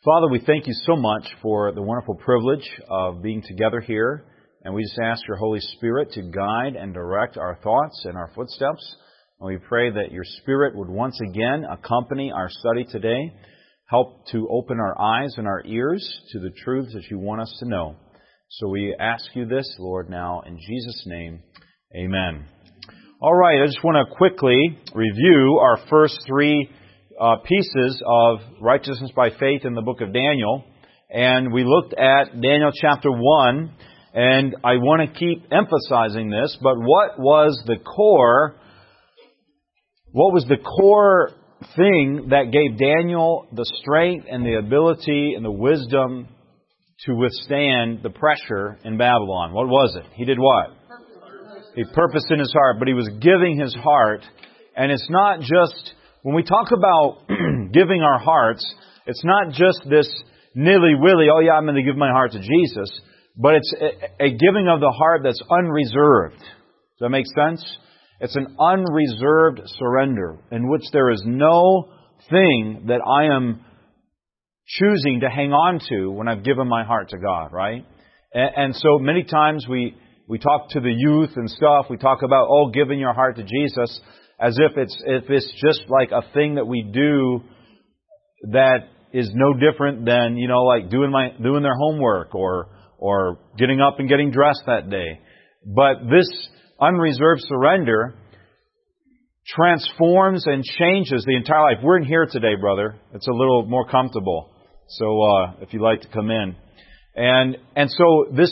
Father, we thank you so much for the wonderful privilege of being together here. And we just ask your Holy Spirit to guide and direct our thoughts and our footsteps. And we pray that your Spirit would once again accompany our study today, help to open our eyes and our ears to the truths that you want us to know. So we ask you this, Lord, now in Jesus' name, amen. All right, I just want to quickly review our first three pieces of righteousness by faith in the book of Daniel. And we looked at Daniel chapter 1, and I want to keep emphasizing this, but what was the core thing that gave Daniel the strength and the ability and the wisdom to withstand the pressure in Babylon? What was it? He did what? He purposed in his heart, but he was giving his heart. And it's not just, when we talk about giving our hearts, it's not just this nilly-willy, oh yeah, I'm going to give my heart to Jesus, but it's a giving of the heart that's unreserved. Does that make sense? It's an unreserved surrender in which there is no thing that I am choosing to hang on to when I've given my heart to God, right? And so many times we talk to the youth and stuff, we talk about, giving your heart to Jesus, as if it's just like a thing that we do that is no different than, like doing their homework or getting up and getting dressed that day. But this unreserved surrender transforms and changes the entire life. We're in here today, brother. It's a little more comfortable. So if you'd like to come in. And so this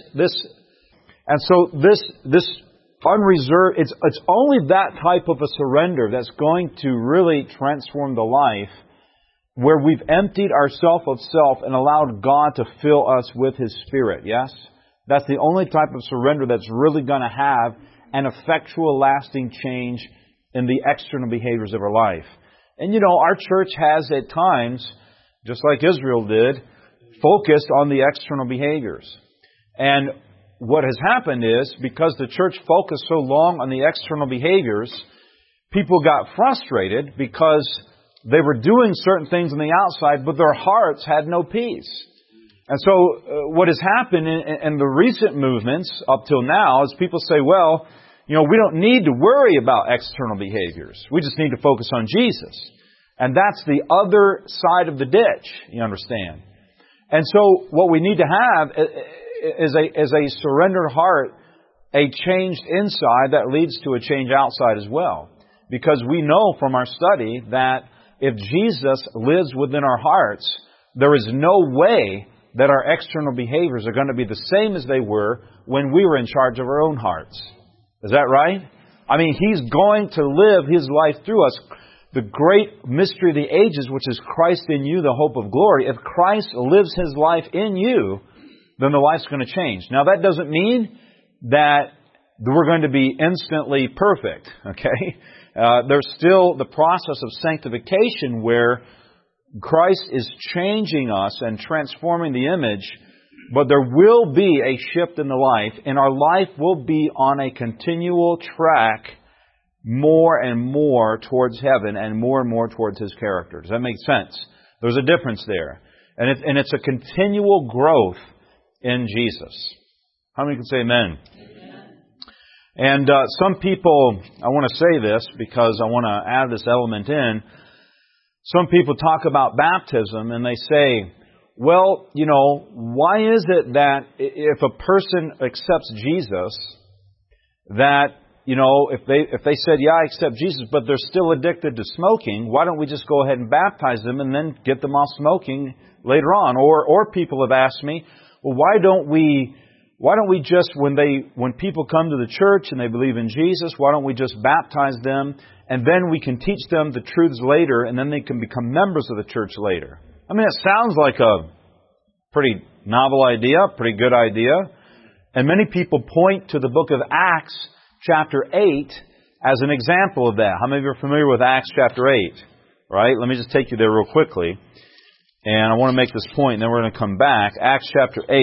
unreserved, it's only that type of a surrender that's going to really transform the life, where we've emptied ourselves of self and allowed God to fill us with His Spirit. Yes? That's the only type of surrender that's really going to have an effectual, lasting change in the external behaviors of our life. And our church has at times, just like Israel did, focused on the external behaviors. And what has happened is, because the church focused so long on the external behaviors, people got frustrated because they were doing certain things on the outside, but their hearts had no peace. And so what has happened in the recent movements up till now is people say, well, we don't need to worry about external behaviors. We just need to focus on Jesus. And that's the other side of the ditch, you understand. And so what we need to have is a surrendered heart, a changed inside that leads to a change outside as well. Because we know from our study that if Jesus lives within our hearts, there is no way that our external behaviors are going to be the same as they were when we were in charge of our own hearts. Is that right? I mean, He's going to live His life through us. The great mystery of the ages, which is Christ in you, the hope of glory. If Christ lives His life in you, then the life's going to change. Now, that doesn't mean that we're going to be instantly perfect, okay? There's still the process of sanctification where Christ is changing us and transforming the image, but there will be a shift in the life, and our life will be on a continual track more and more towards heaven and more towards His character. Does that make sense? There's a difference there. And it's a continual growth in Jesus. How many can say amen? And some people, I want to say this because I want to add this element in. Some people talk about baptism and they say, well, why is it that if a person accepts Jesus, that, if they said, yeah, I accept Jesus, but they're still addicted to smoking, why don't we just go ahead and baptize them and then get them off smoking later on? Or people have asked me, well, why don't we just, when people come to the church and they believe in Jesus, why don't we just baptize them and then we can teach them the truths later and then they can become members of the church later? I mean, it sounds like a pretty novel idea, pretty good idea. And many people point to the book of Acts chapter 8 as an example of that. How many of you are familiar with Acts chapter 8? Right? Let me just take you there real quickly. And I want to make this point, and then we're going to come back. Acts chapter 8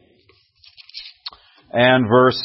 and verse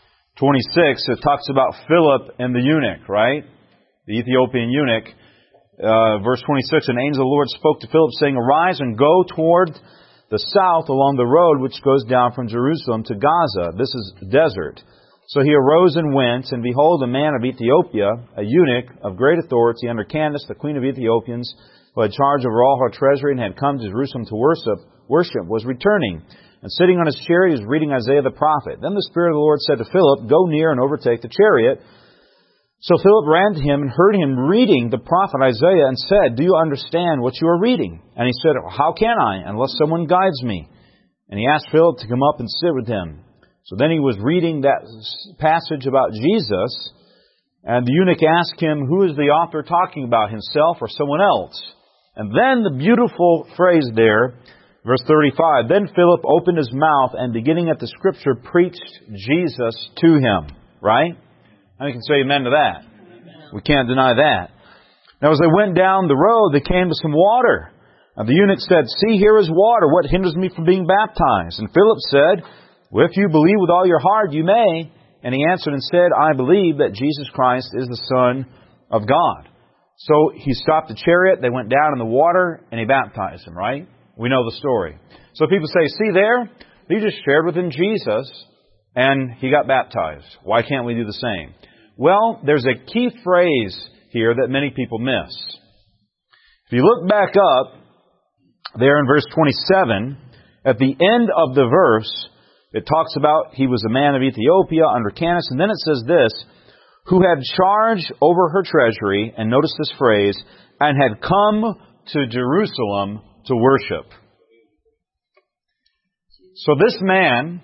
26, it talks about Philip and the eunuch, right? The Ethiopian eunuch. Verse 26, an angel of the Lord spoke to Philip, saying, Arise and go toward the south along the road which goes down from Jerusalem to Gaza. This is desert. So he arose and went, and behold, a man of Ethiopia, a eunuch of great authority under Candace, the queen of Ethiopians, who had charge over all her treasury and had come to Jerusalem to worship, was returning. And sitting on his chariot, he was reading Isaiah the prophet. Then the Spirit of the Lord said to Philip, Go near and overtake the chariot. So Philip ran to him and heard him reading the prophet Isaiah and said, Do you understand what you are reading? And he said, How can I, unless someone guides me? And he asked Philip to come up and sit with him. So then he was reading that passage about Jesus, and the eunuch asked him, Who is the author talking about, himself or someone else? And then the beautiful phrase there, verse 35, Then Philip opened his mouth and beginning at the scripture preached Jesus to him. Right? How many can say amen to that? Amen. We can't deny that. Now as they went down the road, they came to some water. And the eunuch said, See, here is water. What hinders me from being baptized? And Philip said, Well, if you believe with all your heart, you may. And he answered and said, I believe that Jesus Christ is the Son of God. So he stopped the chariot, they went down in the water, and he baptized him, right? We know the story. So people say, See there, he just shared with him Jesus, and he got baptized. Why can't we do the same? Well, there's a key phrase here that many people miss. If you look back up, there in verse 27, at the end of the verse, it talks about he was a man of Ethiopia under Candace, and then it says this, who had charge over her treasury, and notice this phrase, and had come to Jerusalem to worship. So this man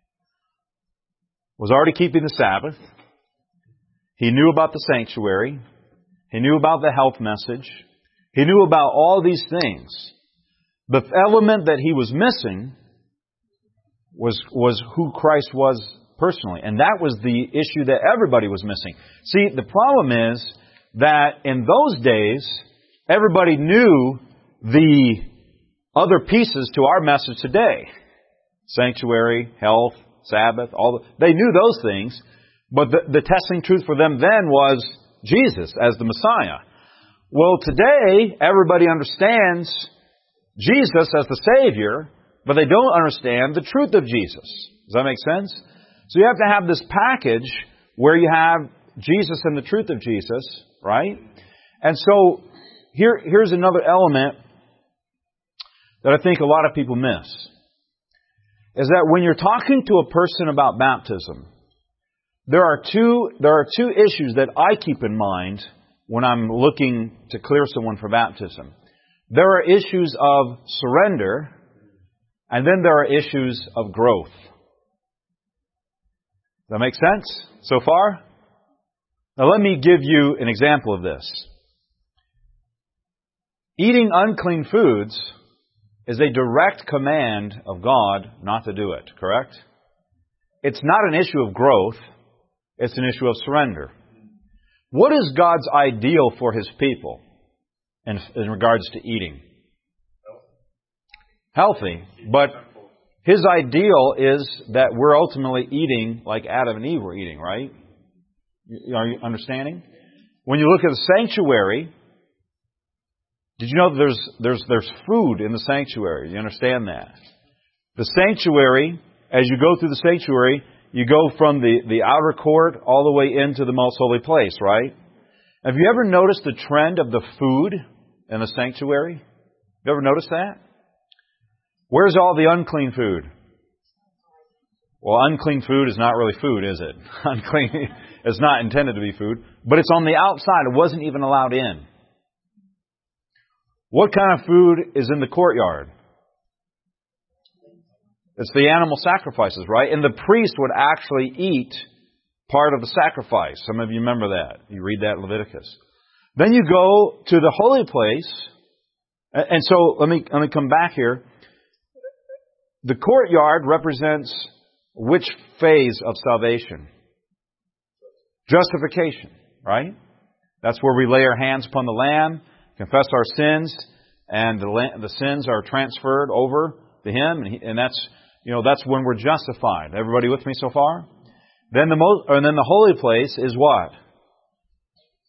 was already keeping the Sabbath. He knew about the sanctuary. He knew about the health message. He knew about all these things. The element that he was missing was who Christ was personally. And that was the issue that everybody was missing. See, the problem is that in those days, everybody knew the other pieces to our message today. Sanctuary, health, Sabbath, they knew those things. But the testing truth for them then was Jesus as the Messiah. Well, today, everybody understands Jesus as the Savior, but they don't understand the truth of Jesus. Does that make sense? So you have to have this package where you have Jesus and the truth of Jesus, right? And so here's another element that I think a lot of people miss. Is that when you're talking to a person about baptism, there are two issues that I keep in mind when I'm looking to clear someone for baptism. There are issues of surrender, and then there are issues of growth. Does that make sense so far? Now let me give you an example of this. Eating unclean foods is a direct command of God not to do it, correct? It's not an issue of growth. It's an issue of surrender. What is God's ideal for His people in regards to eating? Healthy. But His ideal is that we're ultimately eating like Adam and Eve were eating, right? Are you understanding? When you look at the sanctuary, did you know that there's food in the sanctuary? You understand that? The sanctuary, as you go through the sanctuary, you go from the outer court all the way into the most holy place, right? Have you ever noticed the trend of the food in the sanctuary? You ever noticed that? Where's all the unclean food? Well, unclean food is not really food, is it? Unclean is not intended to be food, but it's on the outside. It wasn't even allowed in. What kind of food is in the courtyard? It's the animal sacrifices, right? And the priest would actually eat part of the sacrifice. Some of you remember that. You read that in Leviticus. Then you go to the holy place. And so let me come back here. The courtyard represents which phase of salvation? Justification, right? That's where we lay our hands upon the Lamb, confess our sins, and the sins are transferred over to Him, and that's when we're justified. Everybody with me so far? Then the holy place is what?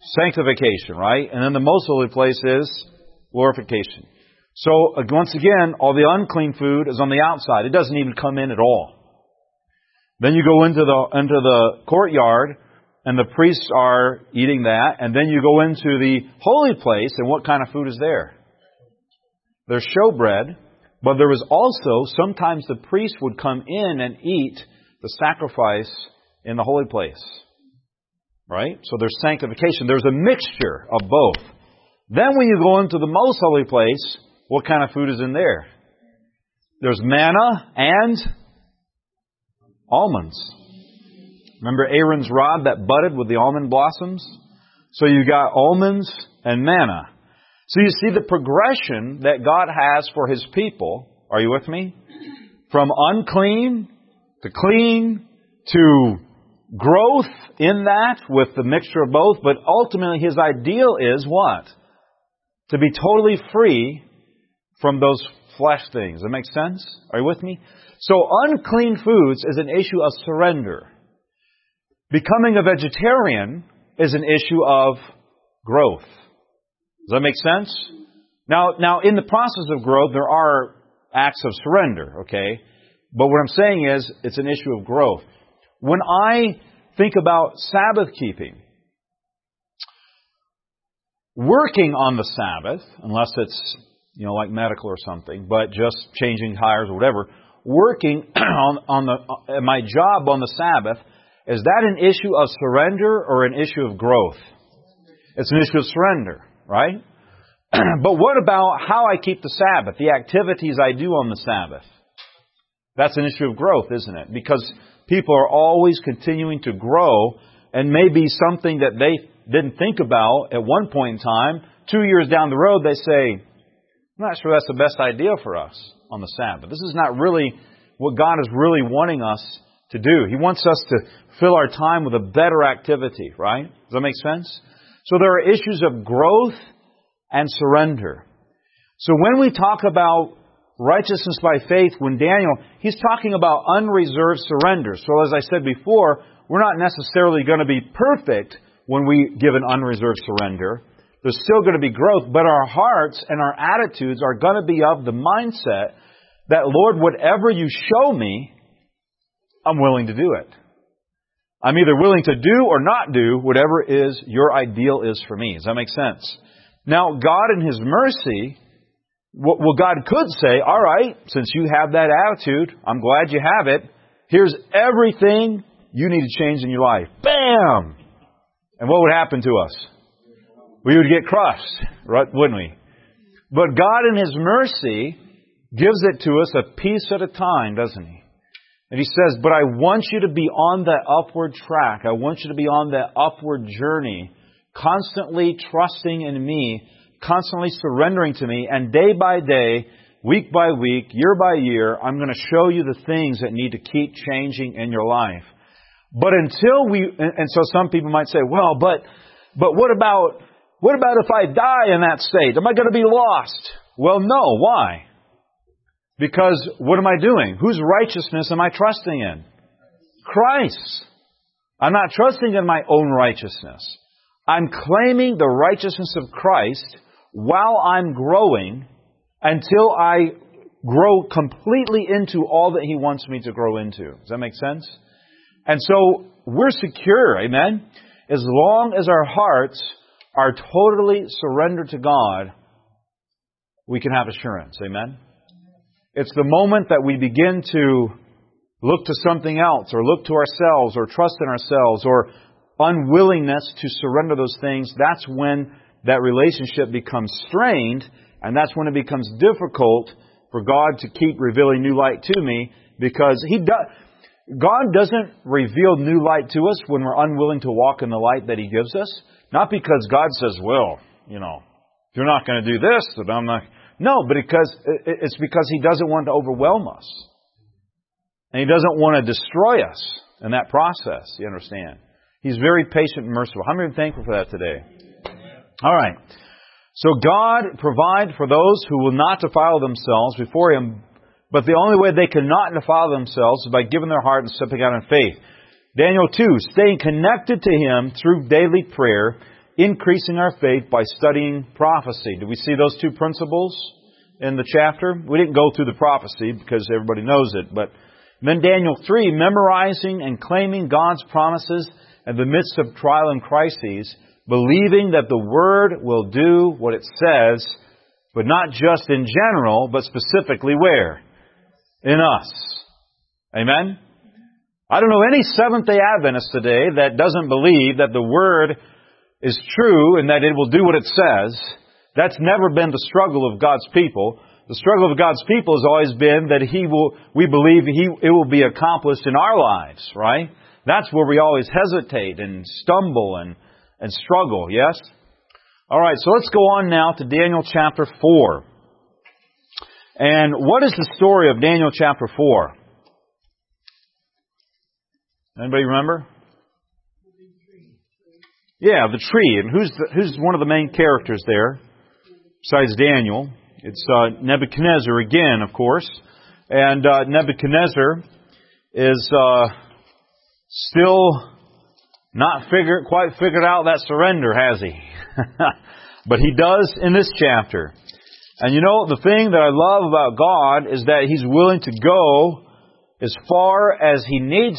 Sanctification, right? And then the most holy place is glorification. So, once again, all the unclean food is on the outside. It doesn't even come in at all. Then you go into the courtyard, and the priests are eating that, and then you go into the holy place, and what kind of food is there? There's showbread, but there was also, sometimes the priest would come in and eat the sacrifice in the holy place. Right? So there's sanctification. There's a mixture of both. Then when you go into the most holy place, what kind of food is in there? There's manna and almonds. Remember Aaron's rod that budded with the almond blossoms? So you got almonds and manna. So you see the progression that God has for His people. Are you with me? From unclean to clean to growth in that with the mixture of both. But ultimately His ideal is what? To be totally free from those flesh things. Does that make sense? Are you with me? So unclean foods is an issue of surrender. Becoming a vegetarian is an issue of growth. Does that make sense? Now, in the process of growth, there are acts of surrender, okay? But what I'm saying is, it's an issue of growth. When I think about Sabbath keeping, working on the Sabbath, unless it's, like medical or something, but just changing tires or whatever, working on my job on the Sabbath, is that an issue of surrender or an issue of growth? It's an issue of surrender, right? But what about how I keep the Sabbath, the activities I do on the Sabbath? That's an issue of growth, isn't it? Because people are always continuing to grow, and maybe something that they didn't think about at one point in time, 2 years down the road, they say, I'm not sure that's the best idea for us on the Sabbath. This is not really what God is really wanting us to do. He wants us to fill our time with a better activity, right? Does that make sense? So there are issues of growth and surrender. So when we talk about righteousness by faith, when Daniel, he's talking about unreserved surrender. So as I said before, we're not necessarily going to be perfect when we give an unreserved surrender. There's still going to be growth, but our hearts and our attitudes are going to be of the mindset that, Lord, whatever you show me, I'm willing to do it. I'm either willing to do or not do whatever is your ideal is for me. Does that make sense? Now, God in His mercy, well, God could say, all right, since you have that attitude, I'm glad you have it. Here's everything you need to change in your life. Bam! And what would happen to us? We would get crushed, right, wouldn't we? But God in His mercy gives it to us a piece at a time, doesn't He? And He says, but I want you to be on that upward track. I want you to be on that upward journey, constantly trusting in me, constantly surrendering to me, and day by day, week by week, year by year, I'm going to show you the things that need to keep changing in your life. But until and so some people might say, well, but what about if I die in that state? Am I going to be lost? Well, no. Why? Because what am I doing? Whose righteousness am I trusting in? Christ. I'm not trusting in my own righteousness. I'm claiming the righteousness of Christ while I'm growing until I grow completely into all that He wants me to grow into. Does that make sense? And so we're secure, amen? As long as our hearts are totally surrendered to God, we can have assurance, amen? It's the moment that we begin to look to something else or look to ourselves or trust in ourselves or unwillingness to surrender those things, that's when that relationship becomes strained, and that's when it becomes difficult for God to keep revealing new light to me, because God doesn't reveal new light to us when we're unwilling to walk in the light that He gives us. Not because God says, well, if you're not going to do this, then I'm not. No, but it's because He doesn't want to overwhelm us. And He doesn't want to destroy us in that process, you understand? He's very patient and merciful. How many are thankful for that today? All right. So God provides for those who will not defile themselves before Him, but the only way they cannot defile themselves is by giving their heart and stepping out in faith. Daniel 2, staying connected to Him through daily prayer, increasing our faith by studying prophecy. Do we see those two principles in the chapter? We didn't go through the prophecy because everybody knows it. But then Daniel 3, memorizing and claiming God's promises in the midst of trial and crises, believing that the Word will do what it says, but not just in general, but specifically where? In us. Amen? I don't know any Seventh-day Adventist today that doesn't believe that the Word is true and that it will do what it says. That's never been the struggle of God's people. The struggle of God's people has always been that we believe it will be accomplished in our lives, right? That's where we always hesitate and stumble and struggle, yes? Alright, so let's go on now to Daniel chapter 4. And what is the story of Daniel chapter 4? Anybody remember? Yeah, the tree. And who's one of the main characters there? Besides Daniel. It's Nebuchadnezzar again, of course. And Nebuchadnezzar is still not quite figured out that surrender, has he? But he does in this chapter. And you know, the thing that I love about God is that He's willing to go as far as He needs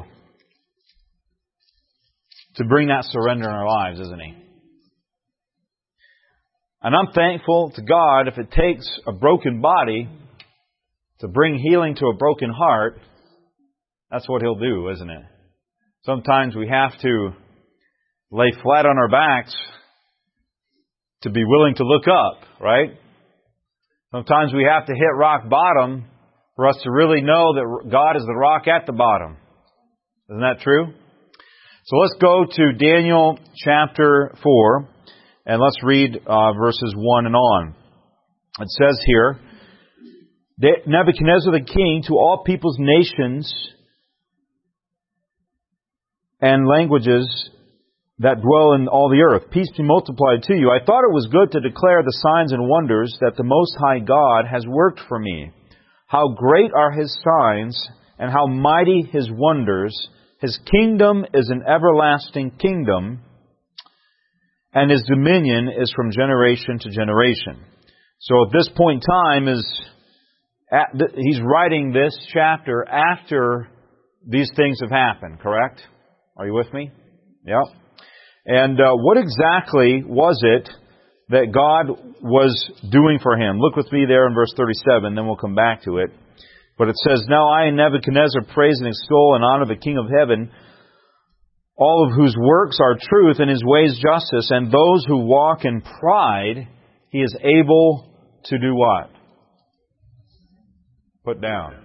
to bring that surrender in our lives, isn't He? And I'm thankful to God if it takes a broken body to bring healing to a broken heart. That's what He'll do, isn't it? Sometimes we have to lay flat on our backs to be willing to look up, right? Sometimes we have to hit rock bottom for us to really know that God is the rock at the bottom. Isn't that true? So let's go to Daniel chapter 4, and let's read verses 1 and on. It says here, Nebuchadnezzar the king, to all peoples, nations, and languages that dwell in all the earth, peace be multiplied to you. I thought it was good to declare the signs and wonders that the Most High God has worked for me. How great are His signs, and how mighty His wonders. His kingdom is an everlasting kingdom, and His dominion is from generation to generation. So at this point in time, he's writing this chapter after these things have happened, correct? Are you with me? Yep. And what exactly was it that God was doing for him? Look with me there in verse 37, then we'll come back to it. But it says, Now I, Nebuchadnezzar, praise and extol and honor the King of heaven, all of whose works are truth and His ways justice, and those who walk in pride, He is able to do what? Put down.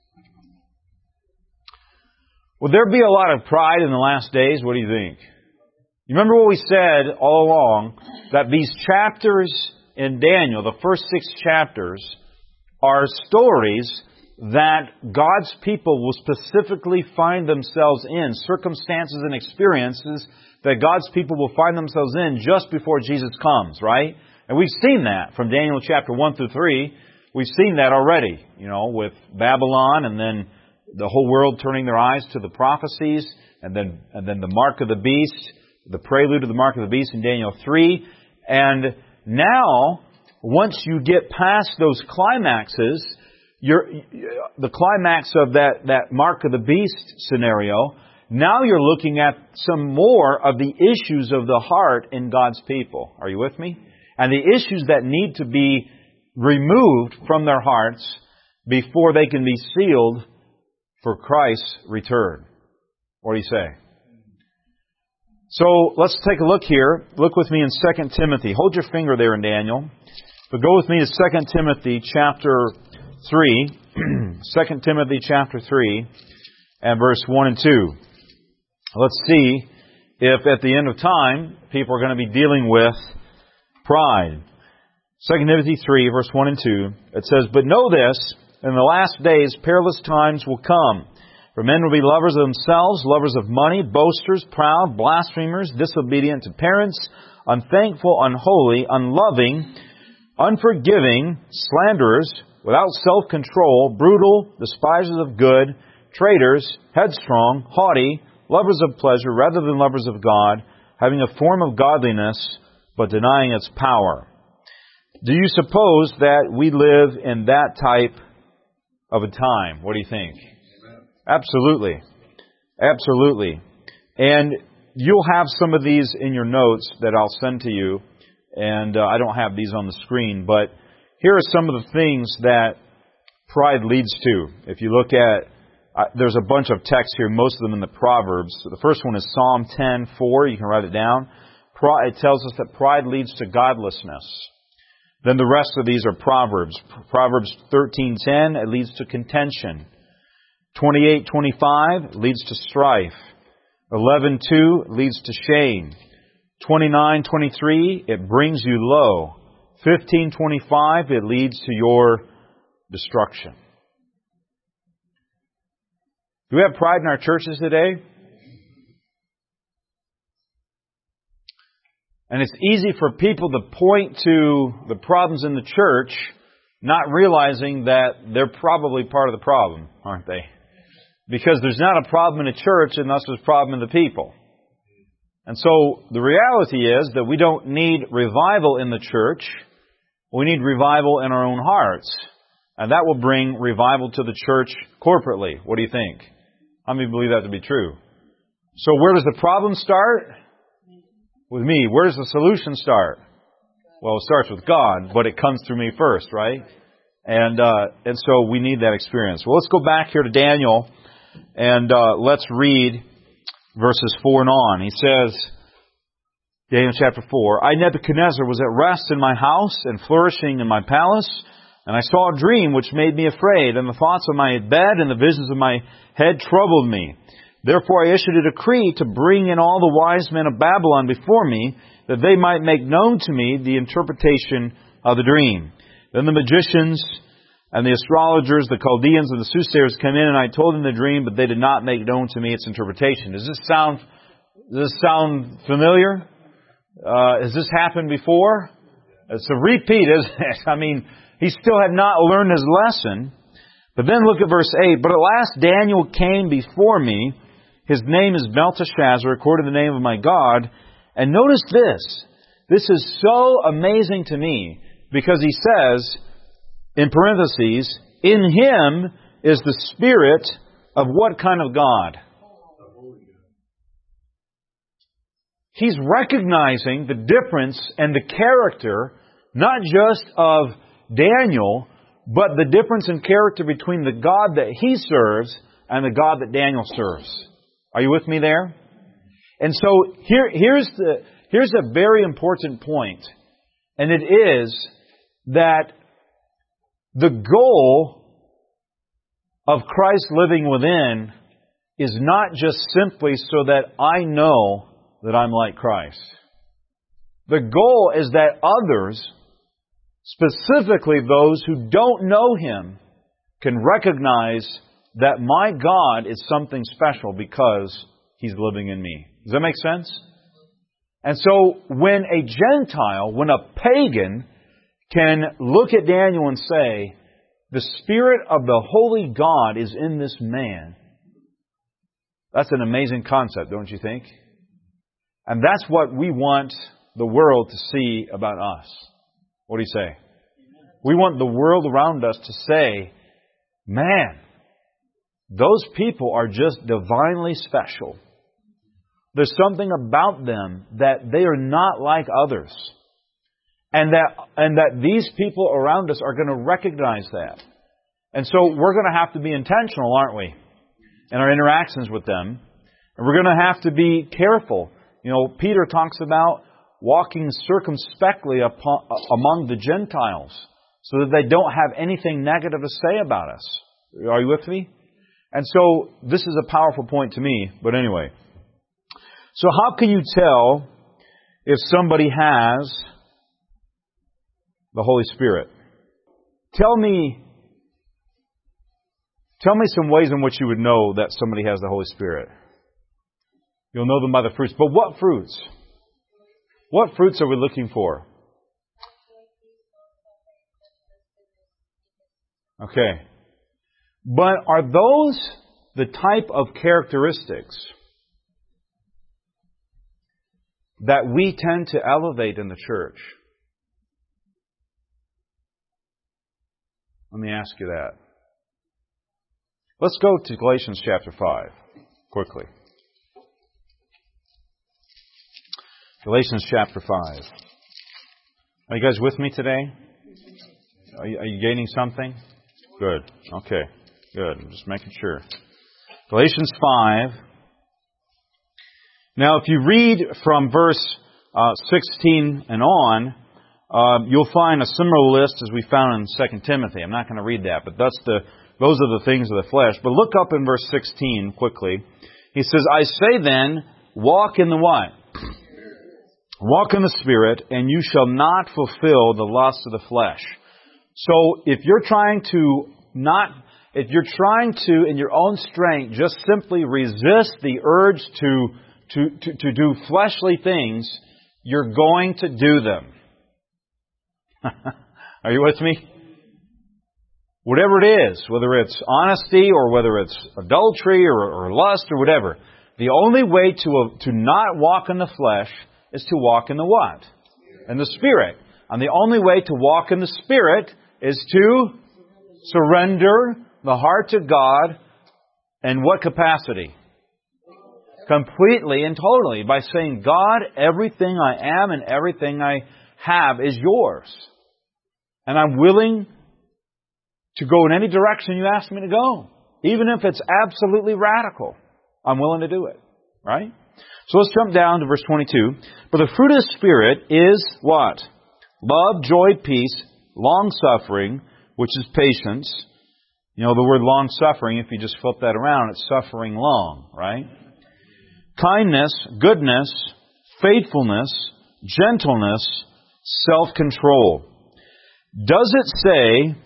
Will there be a lot of pride in the last days? What do you think? You remember what we said all along, that these chapters in Daniel, the first 6 chapters, are stories that God's people will specifically find themselves in, circumstances and experiences that God's people will find themselves in just before Jesus comes, right? And we've seen that from Daniel chapter 1 through 3. We've seen that already, with Babylon and then the whole world turning their eyes to the prophecies and then the mark of the beast, the prelude of the mark of the beast in Daniel 3. And now, once you get past those climaxes, the climax of that mark of the beast scenario, now you're looking at some more of the issues of the heart in God's people. Are you with me? And the issues that need to be removed from their hearts before they can be sealed for Christ's return. What do you say? So let's take a look here. Look with me in 2 Timothy. Hold your finger there in Daniel. But go with me to 2 Timothy chapter 3. 2 Timothy chapter 3 and verse 1 and 2. Let's see if at the end of time people are going to be dealing with pride. 2 Timothy 3 verse 1 and 2. It says, But know this, in the last days perilous times will come. For men will be lovers of themselves, lovers of money, boasters, proud, blasphemers, disobedient to parents, unthankful, unholy, unloving, unforgiving, slanderers, without self-control, brutal, despisers of good, traitors, headstrong, haughty, lovers of pleasure rather than lovers of God, having a form of godliness, but denying its power. Do you suppose that we live in that type of a time? What do you think? Absolutely. Absolutely. And you'll have some of these in your notes that I'll send to you. And I don't have these on the screen, but here are some of the things that pride leads to. If you look at, there's a bunch of texts here, most of them in the Proverbs. So the first one is Psalm 10:4. You can write it down. It tells us that pride leads to godlessness. Then the rest of these are Proverbs. Proverbs 13:10, it leads to contention. 28:25 leads to strife. 11:2 leads to shame. 29:23, it brings you low. 15:25, it leads to your destruction. Do we have pride in our churches today? And it's easy for people to point to the problems in the church, not realizing that they're probably part of the problem, aren't they? Because there's not a problem in the church unless there's a problem in the people. And so the reality is that we don't need revival in the church. We need revival in our own hearts. And that will bring revival to the church corporately. What do you think? How many believe that to be true? So where does the problem start? With me. Where does the solution start? Well, it starts with God, but it comes through me first, right? And so we need that experience. Well, let's go back here to Daniel, and let's read verses 4 and on. He says, Daniel chapter 4, I, Nebuchadnezzar, was at rest in my house and flourishing in my palace, and I saw a dream which made me afraid, and the thoughts of my bed and the visions of my head troubled me. Therefore I issued a decree to bring in all the wise men of Babylon before me, that they might make known to me the interpretation of the dream. Then the magicians and the astrologers, the Chaldeans and the soothsayers came in, and I told them the dream, but they did not make known to me its interpretation. Does this sound familiar? Has this happened before? It's a repeat, isn't it? I mean, he still had not learned his lesson. But then look at verse 8. But at last Daniel came before me. His name is Belteshazzar, according to the name of my God. And notice this. This is so amazing to me, because he says, in parentheses, in him is the Spirit of what kind of God? He's recognizing the difference and the character, not just of Daniel, but the difference in character between the God that he serves and the God that Daniel serves. Are you with me there? And so here's a very important point, and it is that the goal of Christ living within is not just simply so that I know that I'm like Christ. The goal is that others, specifically those who don't know Him, can recognize that my God is something special because He's living in me. Does that make sense? And so when a Gentile, when a pagan can look at Daniel and say, the Spirit of the Holy God is in this man, that's an amazing concept, don't you think? And that's what we want the world to see about us. What do you say? We want the world around us to say, man, those people are just divinely special. There's something about them that they are not like others. And that these people around us are going to recognize that. And so we're going to have to be intentional, aren't we? In our interactions with them. And we're going to have to be careful. You know, Peter talks about walking circumspectly among the Gentiles so that they don't have anything negative to say about us. Are you with me? And so this is a powerful point to me. But anyway. So how can you tell if somebody has the Holy Spirit? Tell me some ways in which you would know that somebody has the Holy Spirit. You'll know them by the fruits. But what fruits? What fruits are we looking for? Okay. But are those the type of characteristics that we tend to elevate in the church? Let me ask you that. Let's go to Galatians chapter 5, quickly. Galatians chapter 5. Are you guys with me today? Are you gaining something? Good. Okay. Good. I'm just making sure. Galatians 5. Now, if you read from verse 16 and on, you'll find a similar list as we found in 2 Timothy. I'm not going to read that, but those are the things of the flesh. But look up in verse 16 quickly. He says, I say then, walk in the what? Walk in the Spirit, and you shall not fulfill the lust of the flesh. So if you're trying to, in your own strength, just simply resist the urge to do fleshly things, you're going to do them. Are you with me? Whatever it is, whether it's honesty or whether it's adultery or lust or whatever, the only way to not walk in the flesh is to walk in the what? In the Spirit. And the only way to walk in the Spirit is to surrender the heart to God in what capacity? Completely and totally. By saying, God, everything I am and everything I have is yours. And I'm willing to go in any direction you ask me to go. Even if it's absolutely radical. I'm willing to do it. Right? So let's jump down to verse 22. But the fruit of the Spirit is what? Love, joy, peace, long-suffering, which is patience. You know, the word long-suffering, if you just flip that around, it's suffering long, right? Kindness, goodness, faithfulness, gentleness, self-control. Does it say,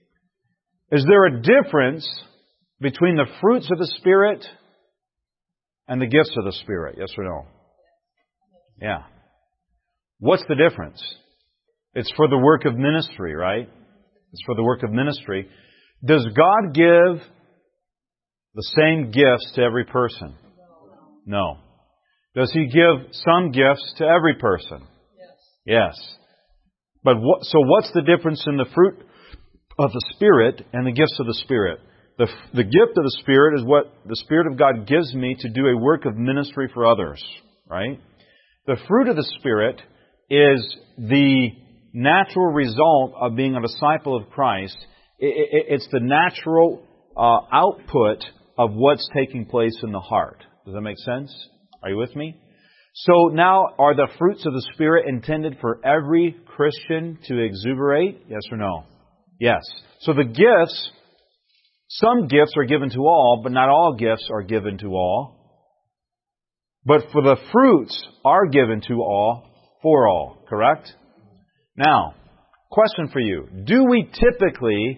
is there a difference between the fruits of the Spirit and the gifts of the Spirit? Yes or no? Yeah. What's the difference? It's for the work of ministry, right? It's for the work of ministry. Does God give the same gifts to every person? No. Does He give some gifts to every person? Yes. But so what's the difference in the fruit of the Spirit and the gifts of the Spirit? The gift of the Spirit is what the Spirit of God gives me to do a work of ministry for others, right? The fruit of the Spirit is the natural result of being a disciple of Christ. It's the natural output of what's taking place in the heart. Does that make sense? Are you with me? So now, are the fruits of the Spirit intended for every Christian to exuberate? Yes or no? Yes. So the gifts, some gifts are given to all, but not all gifts are given to all. But for the fruits are given to all, for all. Correct? Now, question for you. Do we typically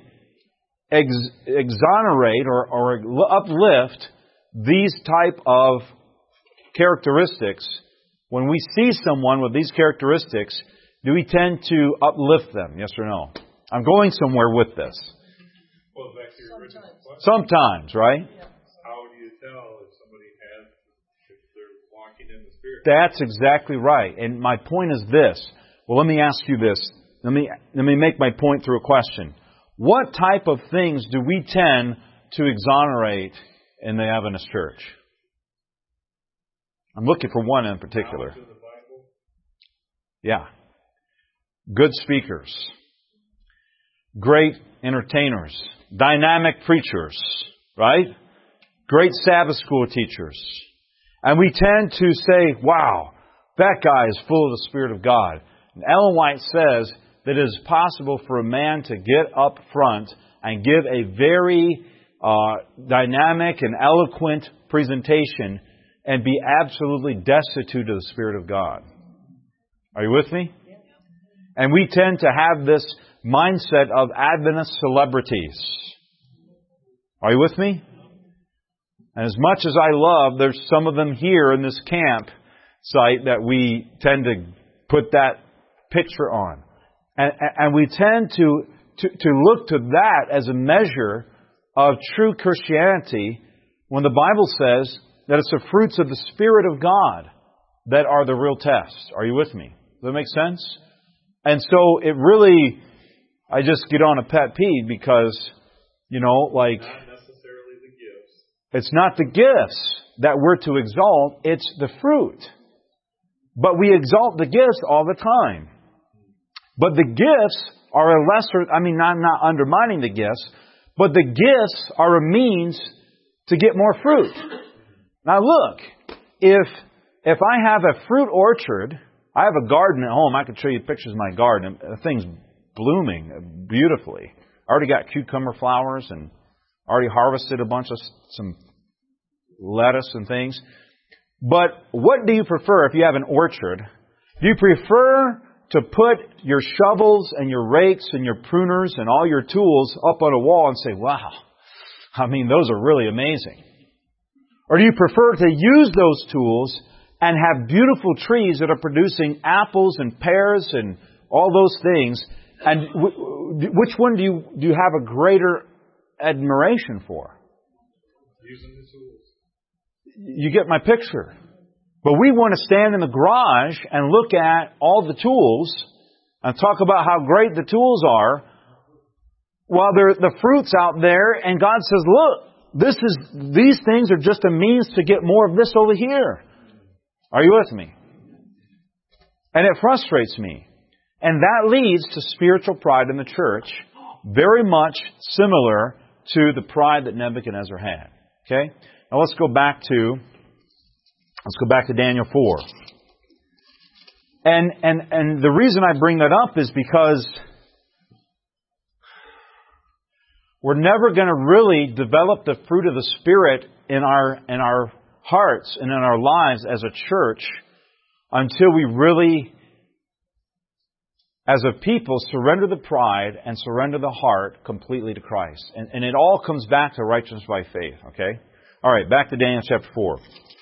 exonerate or uplift these type of characteristics? When we see someone with these characteristics, do we tend to uplift them? Yes or no? I'm going somewhere with this. Well, back to your original question. Sometimes, right? Yeah. How do you tell if somebody if they're walking in the Spirit? That's exactly right. And my point is this. Well, let me ask you this. Let me make my point through a question. What type of things do we tend to exonerate in the Adventist Church? I'm looking for one in particular. Yeah. Good speakers. Great entertainers. Dynamic preachers. Right? Great Sabbath school teachers. And we tend to say, wow, that guy is full of the Spirit of God. And Ellen White says that it is possible for a man to get up front and give a very dynamic and eloquent presentation and be absolutely destitute of the Spirit of God. Are you with me? And we tend to have this mindset of Adventist celebrities. Are you with me? And as much as I love, there's some of them here in this camp site that we tend to put that picture on. And we tend to look to that as a measure of true Christianity when the Bible says that it's the fruits of the Spirit of God that are the real tests. Are you with me? Does that make sense? And so it really, I just get on a pet peeve because, like, Not necessarily the gifts. it's not the gifts that we're to exalt, it's the fruit. But we exalt the gifts all the time. But the gifts are a lesser, I'm not undermining the gifts, but the gifts are a means to get more fruit. Now look, if I have a fruit orchard, I have a garden at home, I can show you pictures of my garden. The thing's blooming beautifully. I already got cucumber flowers and already harvested a bunch of some lettuce and things. But what do you prefer if you have an orchard? Do you prefer to put your shovels and your rakes and your pruners and all your tools up on a wall and say, wow, those are really amazing? Or do you prefer to use those tools and have beautiful trees that are producing apples and pears and all those things? And which one do you have a greater admiration for? Using the tools. You get my picture. But we want to stand in the garage and look at all the tools and talk about how great the tools are while the fruit's out there, and God says, look, these things are just a means to get more of this over here. Are you with me? And it frustrates me. And that leads to spiritual pride in the church, very much similar to the pride that Nebuchadnezzar had. Okay? Now let's go back to Daniel 4. And the reason I bring that up is because we're never going to really develop the fruit of the Spirit in our hearts and in our lives as a church until we really, as a people, surrender the pride and surrender the heart completely to Christ. And it all comes back to righteousness by faith. Okay? All right, back to Daniel chapter 4.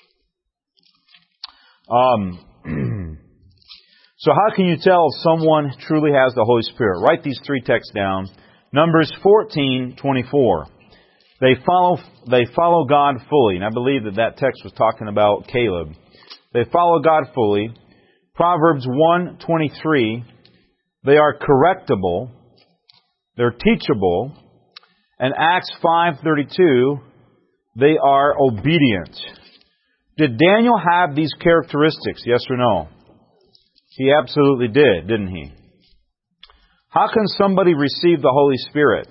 So how can you tell if someone truly has the Holy Spirit? Write these three texts down. Numbers 14:24. They follow God fully. And I believe that text was talking about Caleb. They follow God fully. Proverbs 1:23. They are correctable. They're teachable. And Acts 5:32. They are obedient. Did Daniel have these characteristics? Yes or no? He absolutely did, didn't he? How can somebody receive the Holy Spirit?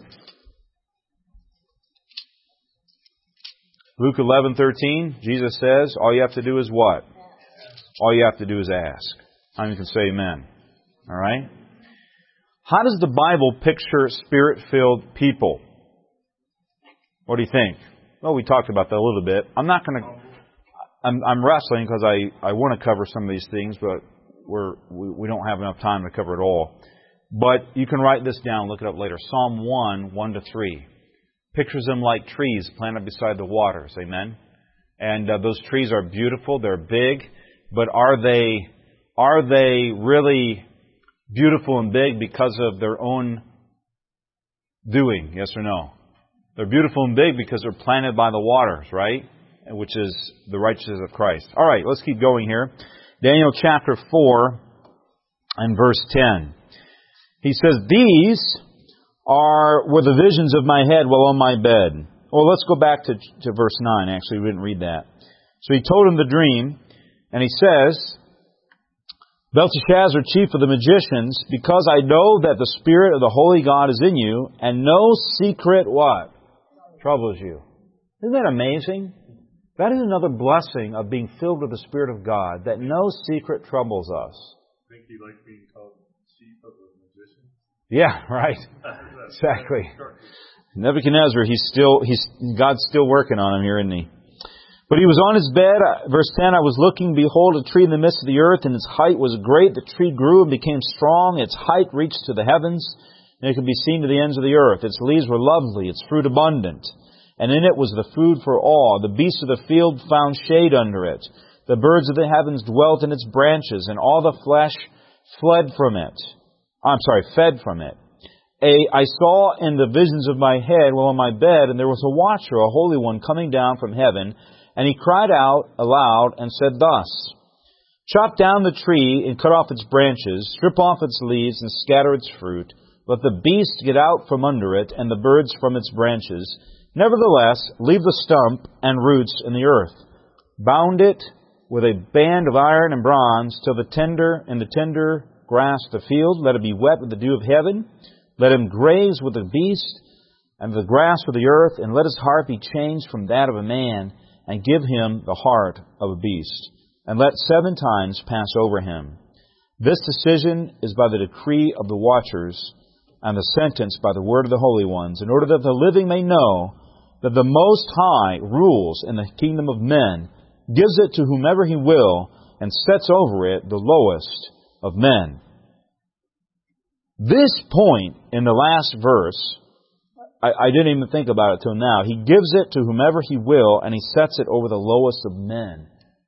Luke 11:13, Jesus says, all you have to do is what? All you have to do is ask. How many can say amen? All right? How does the Bible picture Spirit-filled people? What do you think? Well, we talked about that a little bit. I'm wrestling because I want to cover some of these things, but we don't have enough time to cover it all. But you can write this down, look it up later. Psalm 1:1-3. Pictures them like trees planted beside the waters. Amen? And those trees are beautiful, they're big, but are they really beautiful and big because of their own doing? Yes or no? They're beautiful and big because they're planted by the waters, right? Which is the righteousness of Christ. All right, let's keep going here. Daniel chapter 4 and verse 10. He says, these were the visions of my head while on my bed. Well, let's go back to verse 9. Actually, we didn't read that. So he told him the dream, and he says, Belteshazzar, chief of the magicians, because I know that the Spirit of the Holy God is in you, and no secret what? Troubles you. Isn't that amazing? That is another blessing of being filled with the Spirit of God, that no secret troubles us. I think you like being called chief of the magician. Yeah, right. Exactly. Nebuchadnezzar, God's still working on him here, isn't he? But he was on his bed, verse 10, I was looking, behold, a tree in the midst of the earth, and its height was great. The tree grew and became strong. Its height reached to the heavens, and it could be seen to the ends of the earth. Its leaves were lovely, its fruit abundant, and in it was the food for all. The beasts of the field found shade under it. The birds of the heavens dwelt in its branches, and all the flesh fed from it. I saw in the visions of my head while on my bed, and there was a watcher, a holy one, coming down from heaven, and he cried out aloud and said thus, Chop down the tree and cut off its branches, strip off its leaves and scatter its fruit. Let the beast get out from under it, and the birds from its branches. Nevertheless, leave the stump and roots in the earth. Bound it with a band of iron and bronze till the tender grass of the field. Let it be wet with the dew of heaven. Let him graze with the beast and the grass of the earth, and let his heart be changed from that of a man, and give him the heart of a beast. And let 7 times pass over him. This decision is by the decree of the watchers, and the sentence by the word of the holy ones, in order that the living may know that the Most High rules in the kingdom of men, gives it to whomever He will, and sets over it the lowest of men. This point in the last verse, I didn't even think about it till now. He gives it to whomever He will, and He sets it over the lowest of men.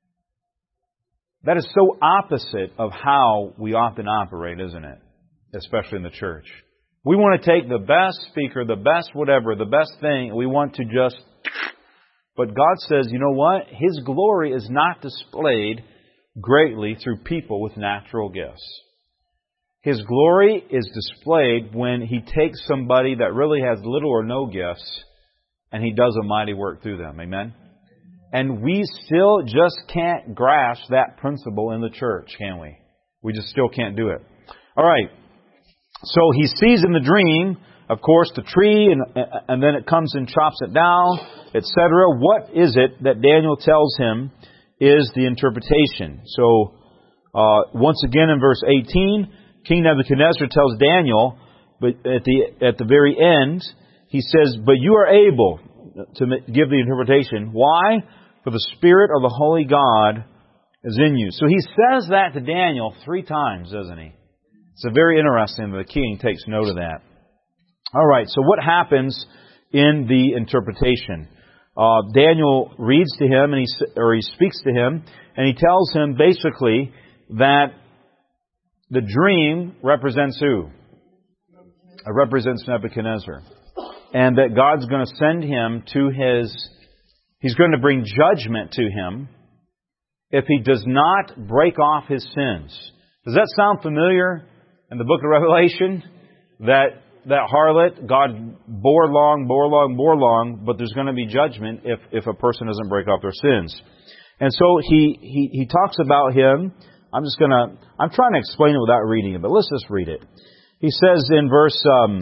That is so opposite of how we often operate, isn't it? Especially in the church. We want to take the best speaker, the best whatever, the best thing. We want to just... But God says, you know what? His glory is not displayed greatly through people with natural gifts. His glory is displayed when He takes somebody that really has little or no gifts and He does a mighty work through them. Amen? And we still just can't grasp that principle in the church, can we? We just still can't do it. All right. So he sees in the dream, of course, the tree, and then it comes and chops it down, etc. What is it that Daniel tells him is the interpretation? So, once again in verse 18, King Nebuchadnezzar tells Daniel, but at the very end, he says, "But you are able to give the interpretation." Why? For the Spirit of the Holy God is in you. So he says that to Daniel 3 times, doesn't he? It's very interesting that the king takes note of that. All right, so what happens in the interpretation? Daniel reads to him, he speaks to him, and he tells him basically that the dream represents who? It represents Nebuchadnezzar. And that God's going to send him to He's going to bring judgment to him if he does not break off his sins. Does that sound familiar in the book of Revelation? That harlot, God bore long, but there's going to be judgment if a person doesn't break off their sins. And so he talks about him. I'm trying to explain it without reading it, but let's just read it. He says in verse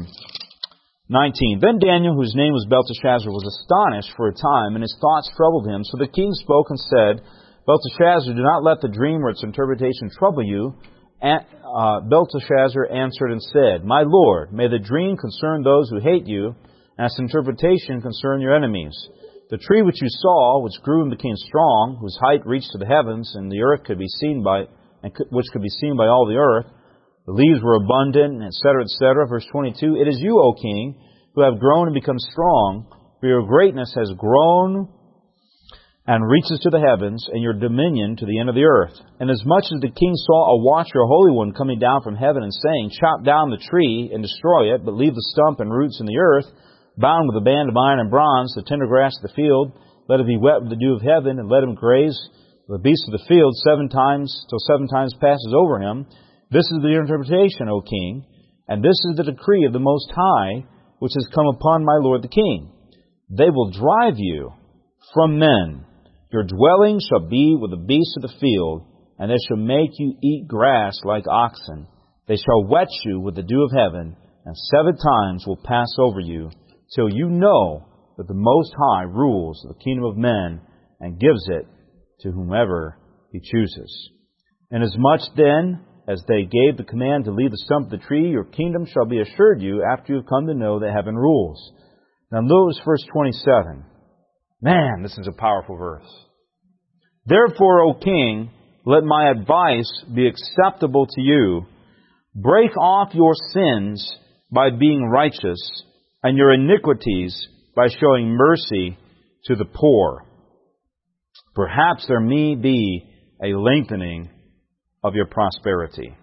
19, "Then Daniel, whose name was Belteshazzar, was astonished for a time, and his thoughts troubled him. So the king spoke and said, Belteshazzar, do not let the dream or its interpretation trouble you. And Belteshazzar answered and said, My lord, may the dream concern those who hate you, and its interpretation concern your enemies. The tree which you saw, which grew and became strong, whose height reached to the heavens, and the earth could be seen by, which could be seen by all the earth, the leaves were abundant, etc., etc. Verse 22, It is you, O king, who have grown and become strong, for your greatness has grown and reaches to the heavens, and your dominion to the end of the earth. And as much as the king saw a watcher, a holy one, coming down from heaven and saying, Chop down the tree and destroy it, but leave the stump and roots in the earth, bound with a band of iron and bronze, the tender grass of the field, let it be wet with the dew of heaven, and let him graze the beasts of the field 7 times, till 7 times passes over him. This is the interpretation, O king, and this is the decree of the Most High, which has come upon my lord the king. They will drive you from men. Your dwelling shall be with the beasts of the field, and they shall make you eat grass like oxen. They shall wet you with the dew of heaven, and 7 times will pass over you, till you know that the Most High rules the kingdom of men, and gives it to whomever He chooses. Inasmuch then as they gave the command to leave the stump of the tree, your kingdom shall be assured you after you have come to know that heaven rules. Now notice verse 27. Man, this is a powerful verse. Therefore, O king, let my advice be acceptable to you. Break off your sins by being righteous, and your iniquities by showing mercy to the poor. Perhaps there may be a lengthening of your prosperity.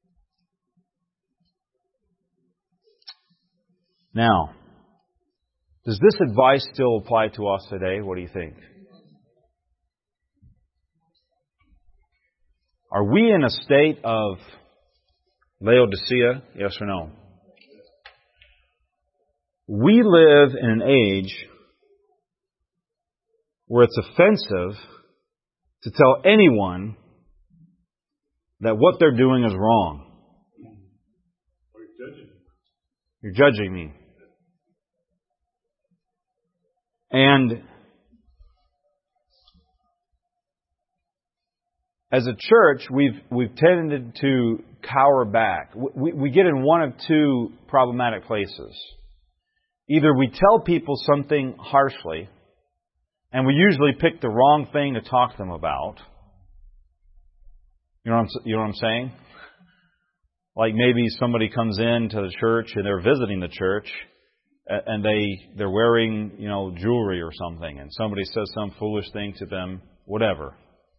Now, does this advice still apply to us today? What do you think? Are we in a state of Laodicea? Yes or no? We live in an age where it's offensive to tell anyone that what they're doing is wrong. You're judging me. And as a church, we've tended to cower back. We get in one of two problematic places. Either we tell people something harshly, and we usually pick the wrong thing to talk to them about. You know what I'm saying? Like maybe somebody comes into the church and they're visiting the church, and they're wearing, jewelry or something, and somebody says some foolish thing to them, whatever.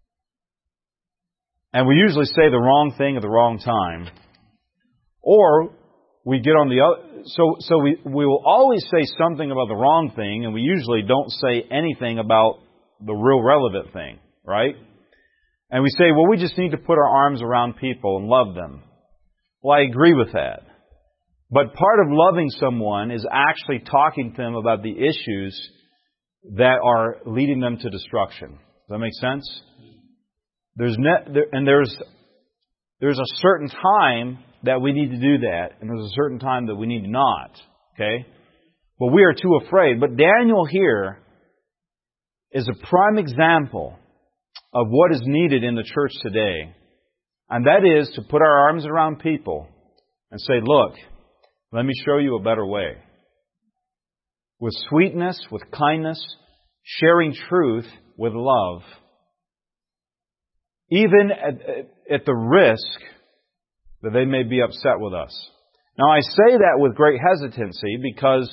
And we usually say the wrong thing at the wrong time. Or we get on the other, so we will always say something about the wrong thing, and we usually don't say anything about the real relevant thing, right? And we say, well, we just need to put our arms around people and love them. Well, I agree with that. But part of loving someone is actually talking to them about the issues that are leading them to destruction. Does that make sense? There's a certain time that we need to do that, and there's a certain time that we need not. Okay? But we are too afraid. But Daniel here is a prime example of what is needed in the church today. And that is to put our arms around people and say, look, let me show you a better way. With sweetness, with kindness, sharing truth with love. Even at the risk that they may be upset with us. Now I say that with great hesitancy because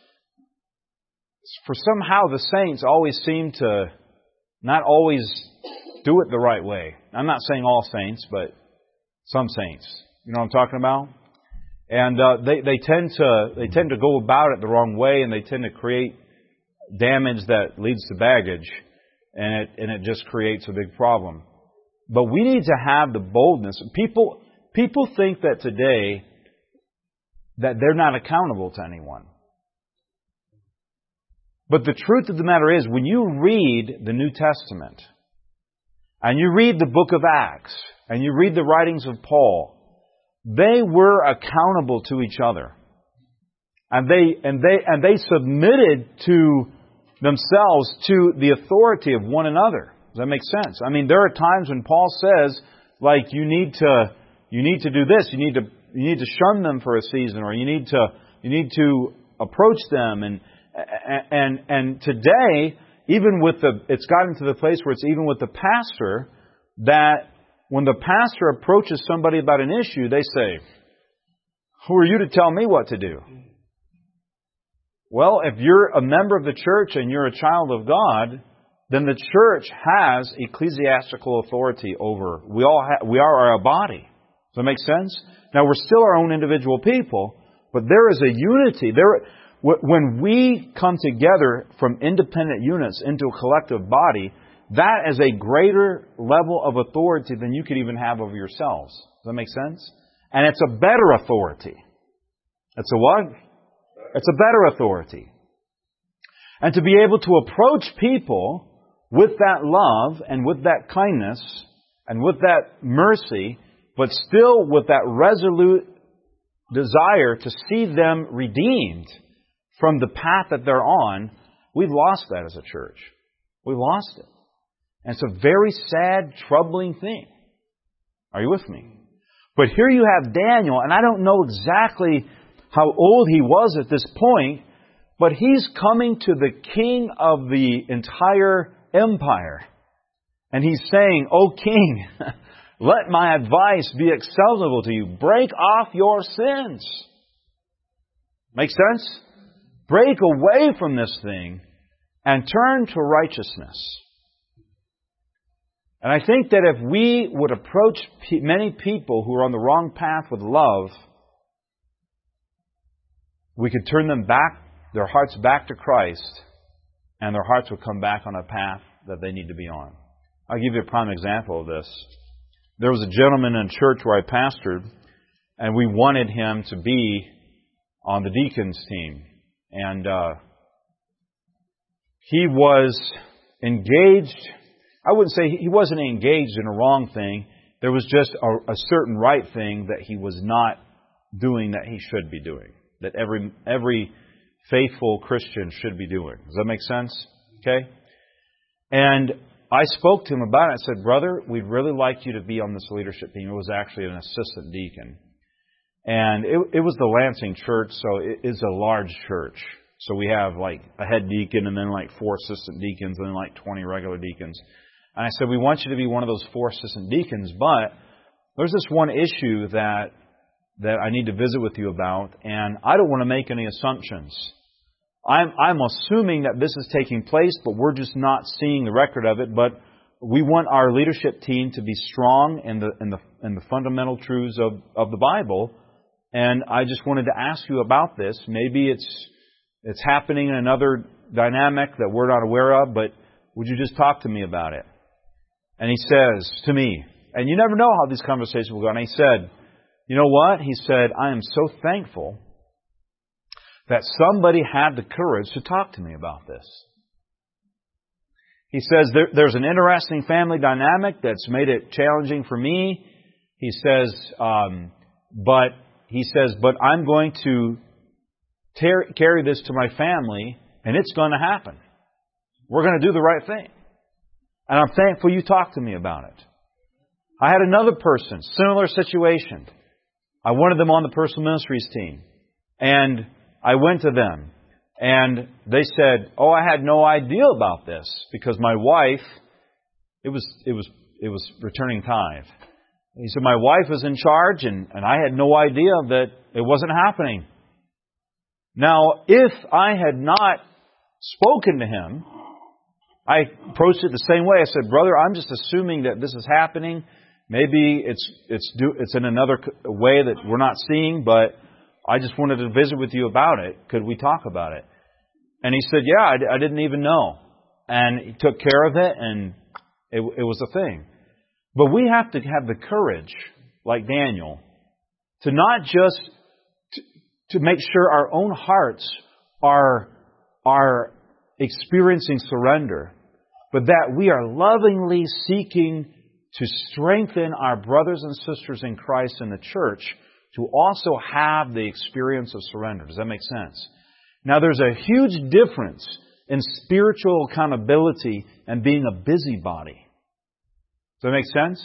for somehow the saints always seem to not always do it the right way. I'm not saying all saints, but some saints. You know what I'm talking about? And they tend to go about it the wrong way, and they tend to create damage that leads to baggage, and it just creates a big problem. But we need to have the boldness. People think that today that they're not accountable to anyone. But the truth of the matter is, when you read the New Testament, and you read the book of Acts, and you read the writings of Paul, they were accountable to each other. And they submitted to themselves to the authority of one another. Does that make sense? I mean, there are times when Paul says, like, you need to do this, you need to shun them for a season, or you need to approach them, and today, even with it's gotten to the place where it's even with the pastor, that when the pastor approaches somebody about an issue, they say, who are you to tell me what to do? Well, if you're a member of the church and you're a child of God, then the church has ecclesiastical authority over. We are a body. Does that make sense? Now, we're still our own individual people, but there is a unity. When we come together from independent units into a collective body, that is a greater level of authority than you could even have over yourselves. Does that make sense? And it's a better authority. It's a what? It's a better authority. And to be able to approach people with that love and with that kindness and with that mercy, but still with that resolute desire to see them redeemed from the path that they're on, we've lost that as a church. We've lost it. And it's a very sad, troubling thing. Are you with me? But here you have Daniel, and I don't know exactly how old he was at this point, but he's coming to the king of the entire empire. And he's saying, "O king, let my advice be acceptable to you. Break off your sins." Make sense? Break away from this thing and turn to righteousness. And I think that if we would approach many people who are on the wrong path with love, we could turn them back, their hearts back to Christ, and their hearts would come back on a path that they need to be on. I'll give you a prime example of this. there was a gentleman in a church where I pastored, and we wanted him to be on the deacons team. And he was engaged. I wouldn't say he wasn't engaged in a wrong thing. There was just a certain right thing that he was not doing that he should be doing, that every faithful Christian should be doing. Does that make sense? Okay? And I spoke to him about it. I said, brother, we'd really like you to be on this leadership team. It was actually an assistant deacon. And it was the Lansing church, so it is a large church. So we have like a head deacon and then like 4 assistant deacons and then like 20 regular deacons. And I said, we want you to be one of those 4 assistant deacons, but there's this one issue that I need to visit with you about, and I don't want to make any assumptions. I'm assuming that this is taking place, but we're just not seeing the record of it. But we want our leadership team to be strong in the fundamental truths of the Bible. And I just wanted to ask you about this. Maybe it's happening in another dynamic that we're not aware of, but would you just talk to me about it? And he says to me, and you never know how these conversations will go, and he said, you know what? He said, I am so thankful that somebody had the courage to talk to me about this. He says, there's an interesting family dynamic that's made it challenging for me. He says, but I'm going to carry this to my family, and it's going to happen. We're going to do the right thing. And I'm thankful you talked to me about it. I had another person, similar situation. I wanted them on the personal ministries team. And I went to them. And they said, oh, I had no idea about this. Because my wife, it was returning tithe. He said, my wife was in charge and I had no idea that it wasn't happening. Now, if I had not spoken to him, I approached it the same way. I said, brother, I'm just assuming that this is happening. Maybe it's in another way that we're not seeing, but I just wanted to visit with you about it. Could we talk about it? And he said, yeah, I didn't even know. And he took care of it, and it was a thing. But we have to have the courage, like Daniel, to not just to make sure our own hearts are experiencing surrender, but that we are lovingly seeking to strengthen our brothers and sisters in Christ in the church to also have the experience of surrender. Does that make sense? Now, there's a huge difference in spiritual accountability and being a busybody. Does that make sense?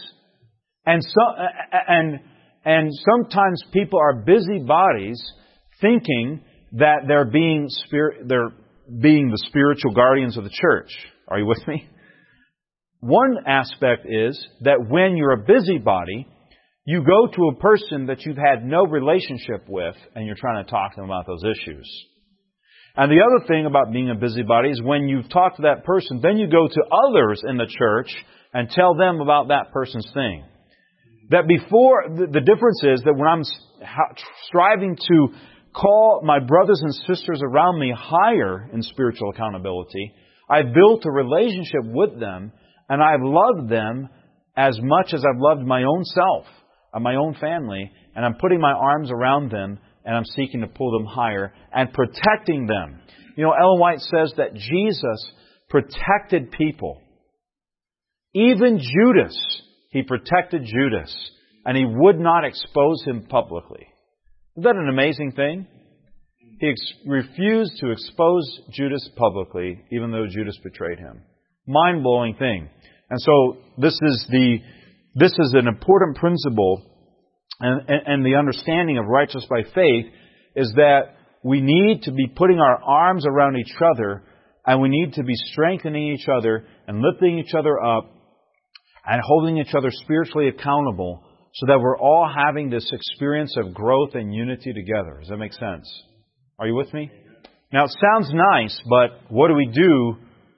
And sometimes people are busybodies thinking that they're being the spiritual guardians of the church. Are you with me? One aspect is that when you're a busybody, you go to a person that you've had no relationship with and you're trying to talk to them about those issues. And the other thing about being a busybody is when you've talked to that person, then you go to others in the church and tell them about that person's thing. That before, the difference is that when I'm striving to call my brothers and sisters around me higher in spiritual accountability, I've built a relationship with them and I've loved them as much as I've loved my own self and my own family, and I'm putting my arms around them and I'm seeking to pull them higher and protecting them. You know, Ellen White says that Jesus protected people. Even Judas, He protected Judas, and He would not expose him publicly. Isn't that an amazing thing? He refused to expose Judas publicly, even though Judas betrayed Him. Mind-blowing thing. And so this is an important principle, and the understanding of righteous by faith is that we need to be putting our arms around each other, and we need to be strengthening each other and lifting each other up and holding each other spiritually accountable so that we're all having this experience of growth and unity together. Does that make sense? Are you with me? Now, it sounds nice, but what do we do?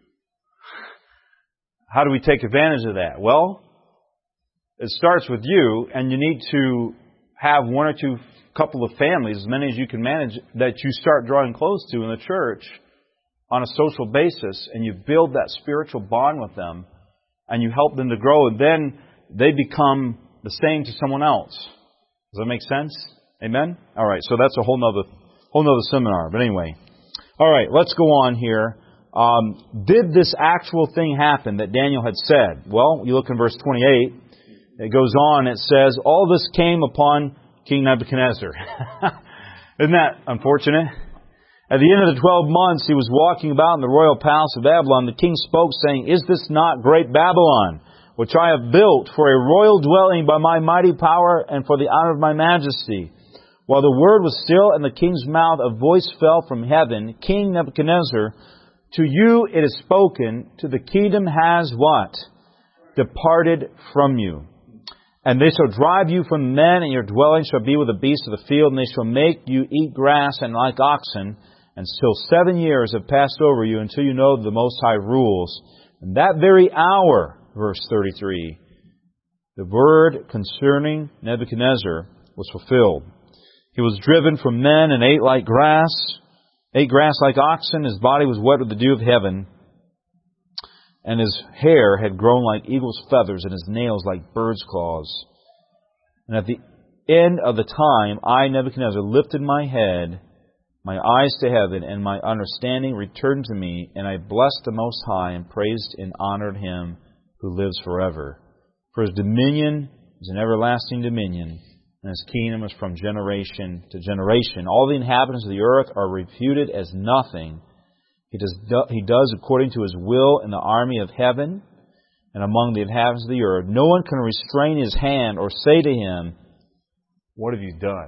How do we take advantage of that? Well, it starts with you, and you need to have one or two couple of families, as many as you can manage, that you start drawing close to in the church on a social basis, and you build that spiritual bond with them, and you help them to grow. And then they become the same to someone else. Does that make sense? Amen? All right, so that's a whole nother seminar. But anyway. All right, let's go on here. Did this actual thing happen that Daniel had said? Well, you look in verse 28. It goes on, it says, all this came upon King Nebuchadnezzar. Isn't that unfortunate? At the end of the 12 months, he was walking about in the royal palace of Babylon. The king spoke, saying, is this not great Babylon, which I have built for a royal dwelling by my mighty power and for the honor of my majesty? While the word was still in the king's mouth, a voice fell from heaven, King Nebuchadnezzar, to you it is spoken, to the kingdom has what? Departed from you. And they shall drive you from men, and your dwelling shall be with the beasts of the field, and they shall make you eat grass and like oxen, and still 7 years have passed over you until you know the Most High rules. And that very hour, verse 33, the word concerning Nebuchadnezzar was fulfilled. He was driven from men and ate grass like oxen. His body was wet with the dew of heaven, and his hair had grown like eagle's feathers, and his nails like bird's claws. And at the end of the time, I, Nebuchadnezzar, lifted my head, my eyes to heaven, and my understanding returned to me, and I blessed the Most High, and praised and honored Him who lives forever. For His dominion is an everlasting dominion, and His kingdom is from generation to generation. All the inhabitants of the earth are reputed as nothing. He does according to His will in the army of heaven and among the inhabitants of the earth. No one can restrain His hand or say to Him, what have you done?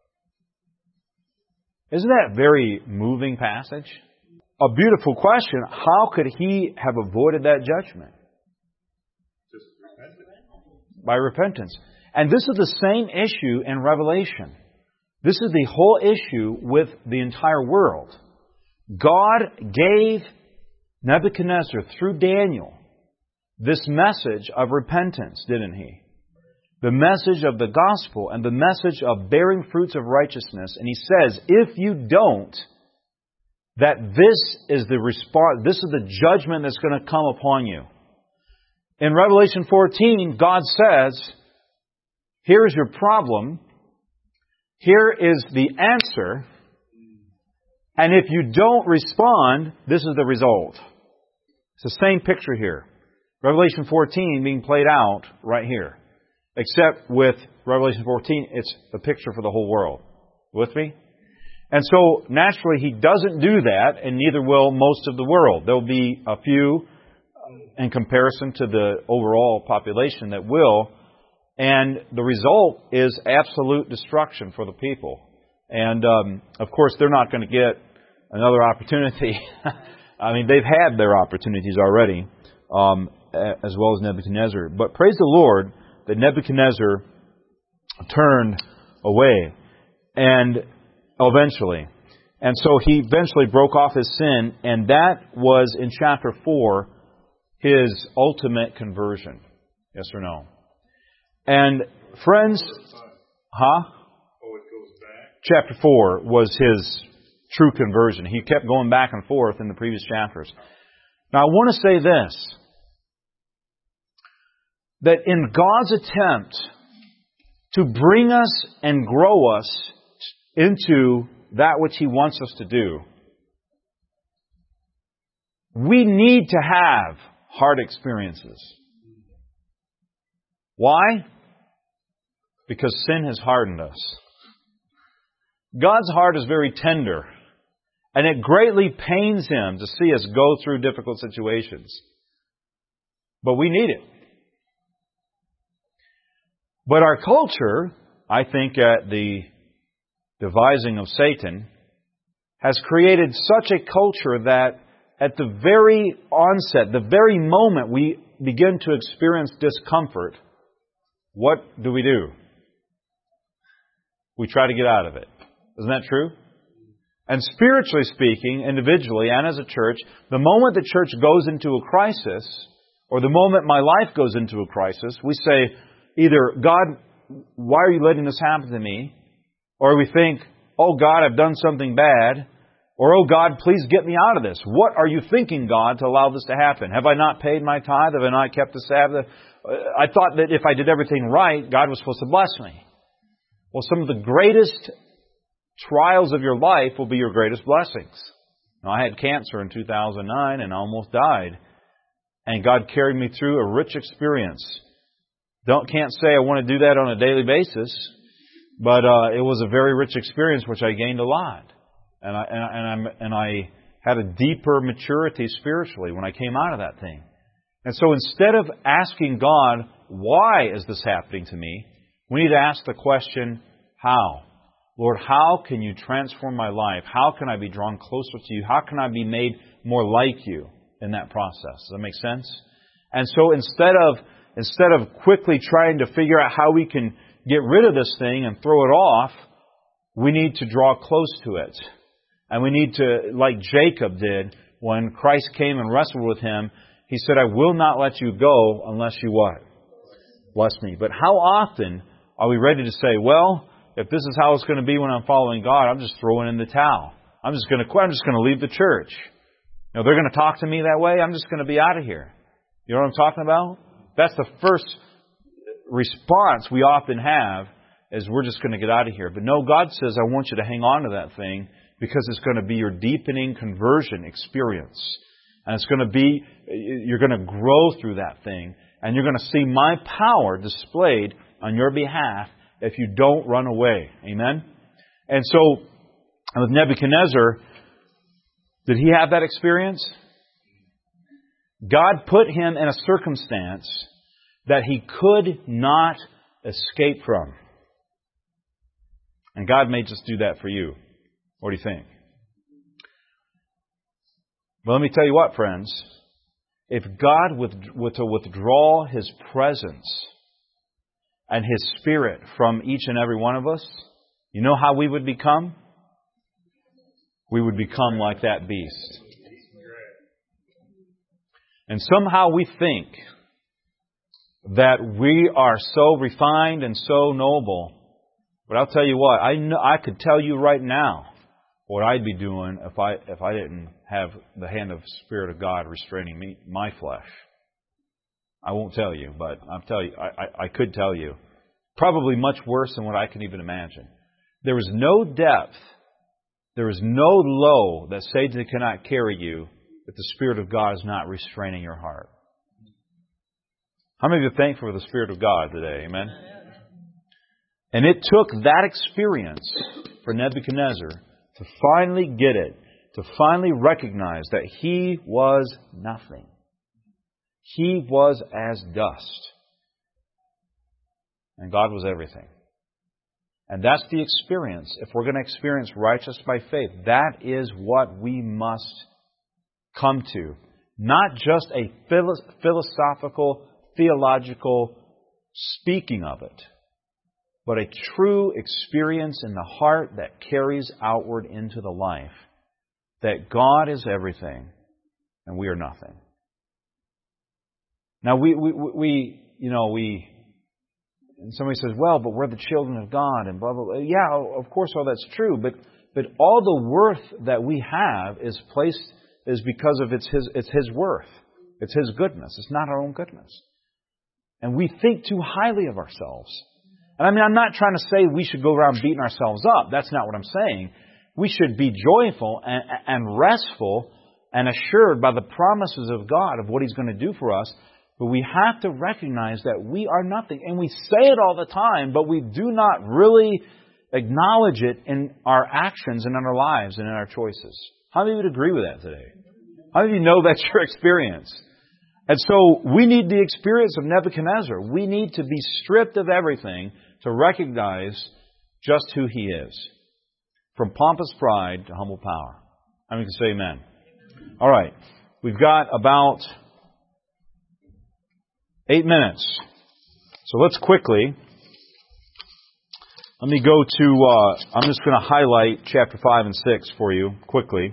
Isn't that a very moving passage? A beautiful question. How could he have avoided that judgment? Just repentance. By repentance. And this is the same issue in Revelation. This is the whole issue with the entire world. God gave Nebuchadnezzar, through Daniel, this message of repentance, didn't He? The message of the gospel and the message of bearing fruits of righteousness. And He says, if you don't, that this is the response, this is the judgment that's going to come upon you. In Revelation 14, God says, here's your problem. Here is the answer. And if you don't respond, this is the result. It's the same picture here. Revelation 14 being played out right here. Except with Revelation 14, it's a picture for the whole world. With me? And so, naturally, He doesn't do that, and neither will most of the world. There'll be a few, in comparison to the overall population, that will. And the result is absolute destruction for the people. And, of course, they're not going to get another opportunity. I mean, they've had their opportunities already, as well as Nebuchadnezzar. But praise the Lord that Nebuchadnezzar turned away, and eventually. And so he eventually broke off his sin, and that was, in chapter 4, his ultimate conversion. Yes or no? And friends, Oh, it goes back? Chapter 4 was his true conversion. He kept going back and forth in the previous chapters. Now I want to say this, that in God's attempt to bring us and grow us into that which He wants us to do, we need to have hard experiences. Why? Because sin has hardened us. God's heart is very tender, and it greatly pains Him to see us go through difficult situations. But we need it. But our culture, I think at the devising of Satan, has created such a culture that at the very onset, the very moment we begin to experience discomfort, what do? We try to get out of it. Isn't that true? And spiritually speaking, individually and as a church, the moment the church goes into a crisis, or the moment my life goes into a crisis, we say, either, God, why are you letting this happen to me? Or we think, oh God, I've done something bad. Or, oh God, please get me out of this. What are you thinking, God, to allow this to happen? Have I not paid my tithe? Have I not kept the Sabbath? I thought that if I did everything right, God was supposed to bless me. Well, some of the greatest trials of your life will be your greatest blessings. Now, I had cancer in 2009 and almost died. And God carried me through a rich experience. Can't say I want to do that on a daily basis, but it was a very rich experience, which I gained a lot. And I had a deeper maturity spiritually when I came out of that thing. And so instead of asking God, why is this happening to me? We need to ask the question, how? Lord, how can you transform my life? How can I be drawn closer to you? How can I be made more like you in that process? Does that make sense? And so instead of quickly trying to figure out how we can get rid of this thing and throw it off, we need to draw close to it. And we need to, like Jacob did, when Christ came and wrestled with him, he said, I will not let you go unless you what? Bless me. But how often are we ready to say, well, if this is how it's going to be when I'm following God, I'm just throwing in the towel. I'm just going to quit. I'm just going to leave the church. You know, they're going to talk to me that way. I'm just going to be out of here. You know what I'm talking about? That's the first response we often have, is we're just going to get out of here. But no, God says, I want you to hang on to that thing because it's going to be your deepening conversion experience. And it's going to be, you're going to grow through that thing. And you're going to see my power displayed on your behalf if you don't run away. Amen? And so, with Nebuchadnezzar, did he have that experience? God put him in a circumstance that he could not escape from. And God may just do that for you. What do you think? Well, let me tell you what, friends. If God were to withdraw His presence and His Spirit from each and every one of us, you know how we would become? We would become like that beast. And somehow we think that we are so refined and so noble. But I'll tell you what, I could tell you right now what I'd be doing if I didn't have the hand of Spirit of God restraining my flesh. I won't tell you, but I could tell you. Probably much worse than what I can even imagine. There is no depth, there is no low that Satan cannot carry you if the Spirit of God is not restraining your heart. How many of you are thankful for the Spirit of God today? Amen? And it took that experience for Nebuchadnezzar to finally get it, to finally recognize that he was nothing. He was as dust. And God was everything. And that's the experience. If we're going to experience righteousness by faith, that is what we must come to. Not just a philosophical, theological speaking of it, but a true experience in the heart that carries outward into the life. That God is everything and we are nothing. Now and somebody says, well, but we're the children of God and blah, blah, blah. Yeah, of course, all that's true. But all the worth that we have is because of it's His worth. It's His goodness. It's not our own goodness. And we think too highly of ourselves. And I'm not trying to say we should go around beating ourselves up. That's not what I'm saying. We should be joyful and restful and assured by the promises of God of what He's going to do for us. But we have to recognize that we are nothing. And we say it all the time, but we do not really acknowledge it in our actions and in our lives and in our choices. How many would agree with that today? How many of you know that's your experience? And so we need the experience of Nebuchadnezzar. We need to be stripped of everything to recognize just who he is. From pompous pride to humble power. How many can say amen? All right. We've got about 8 minutes. So let's quickly, let me go to, I'm just going to highlight chapter 5 and 6 for you quickly.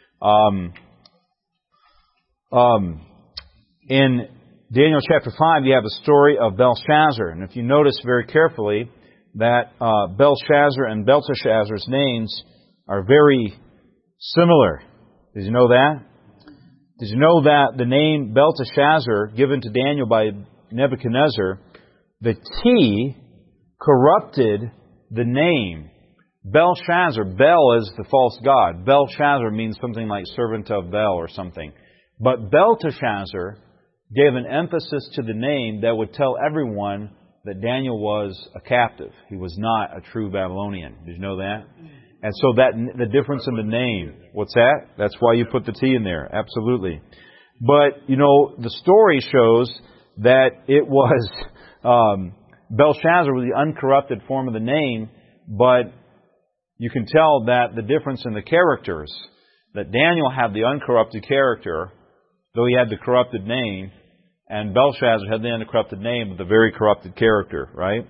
In Daniel chapter 5, you have the story of Belshazzar. And if you notice very carefully that Belshazzar and Belteshazzar's names are very Similar. Did you know that? Did you know that the name Belteshazzar, given to Daniel by Nebuchadnezzar, the T corrupted the name. Belshazzar, Bel is the false god. Belshazzar means something like servant of Bel or something. But Belteshazzar gave an emphasis to the name that would tell everyone that Daniel was a captive. He was not a true Babylonian. Did you know that? And so that the difference in the name. What's that? That's why you put the T in there. Absolutely. But, the story shows that it was Belshazzar was the uncorrupted form of the name, but you can tell that the difference in the characters, that Daniel had the uncorrupted character, though he had the corrupted name, and Belshazzar had the uncorrupted name, but the very corrupted character, right?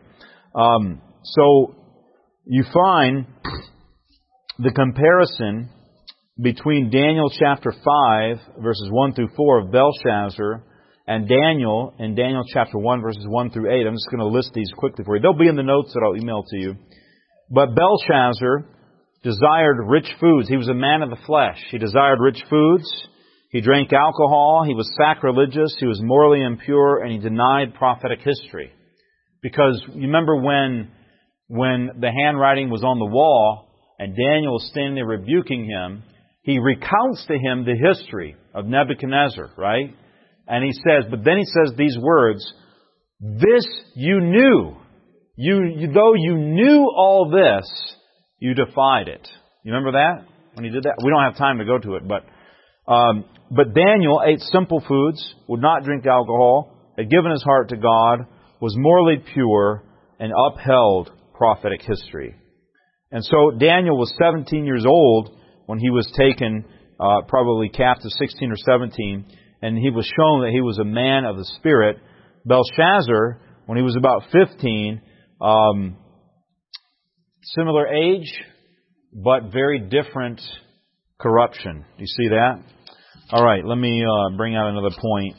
So you find the comparison between Daniel chapter 5, verses 1 through 4 of Belshazzar, and Daniel in Daniel chapter 1, verses 1 through 8. I'm just going to list these quickly for you. They'll be in the notes that I'll email to you. But Belshazzar desired rich foods. He was a man of the flesh. He desired rich foods. He drank alcohol. He was sacrilegious. He was morally impure, and he denied prophetic history. Because you remember when the handwriting was on the wall and Daniel was standing there rebuking him, he recounts to him the history of Nebuchadnezzar, right? And he says, but then he says these words, "This you knew. Though you knew all this, you defied it." You remember that? When he did that? We don't have time to go to it, but Daniel ate simple foods, would not drink alcohol, had given his heart to God, was morally pure, and upheld prophetic history. And so Daniel was 17 years old when he was taken, probably captive, 16 or 17, and he was shown that he was a man of the Spirit. Belshazzar, when he was about 15, similar age, but very different corruption. Do you see that? All right, let me bring out another point.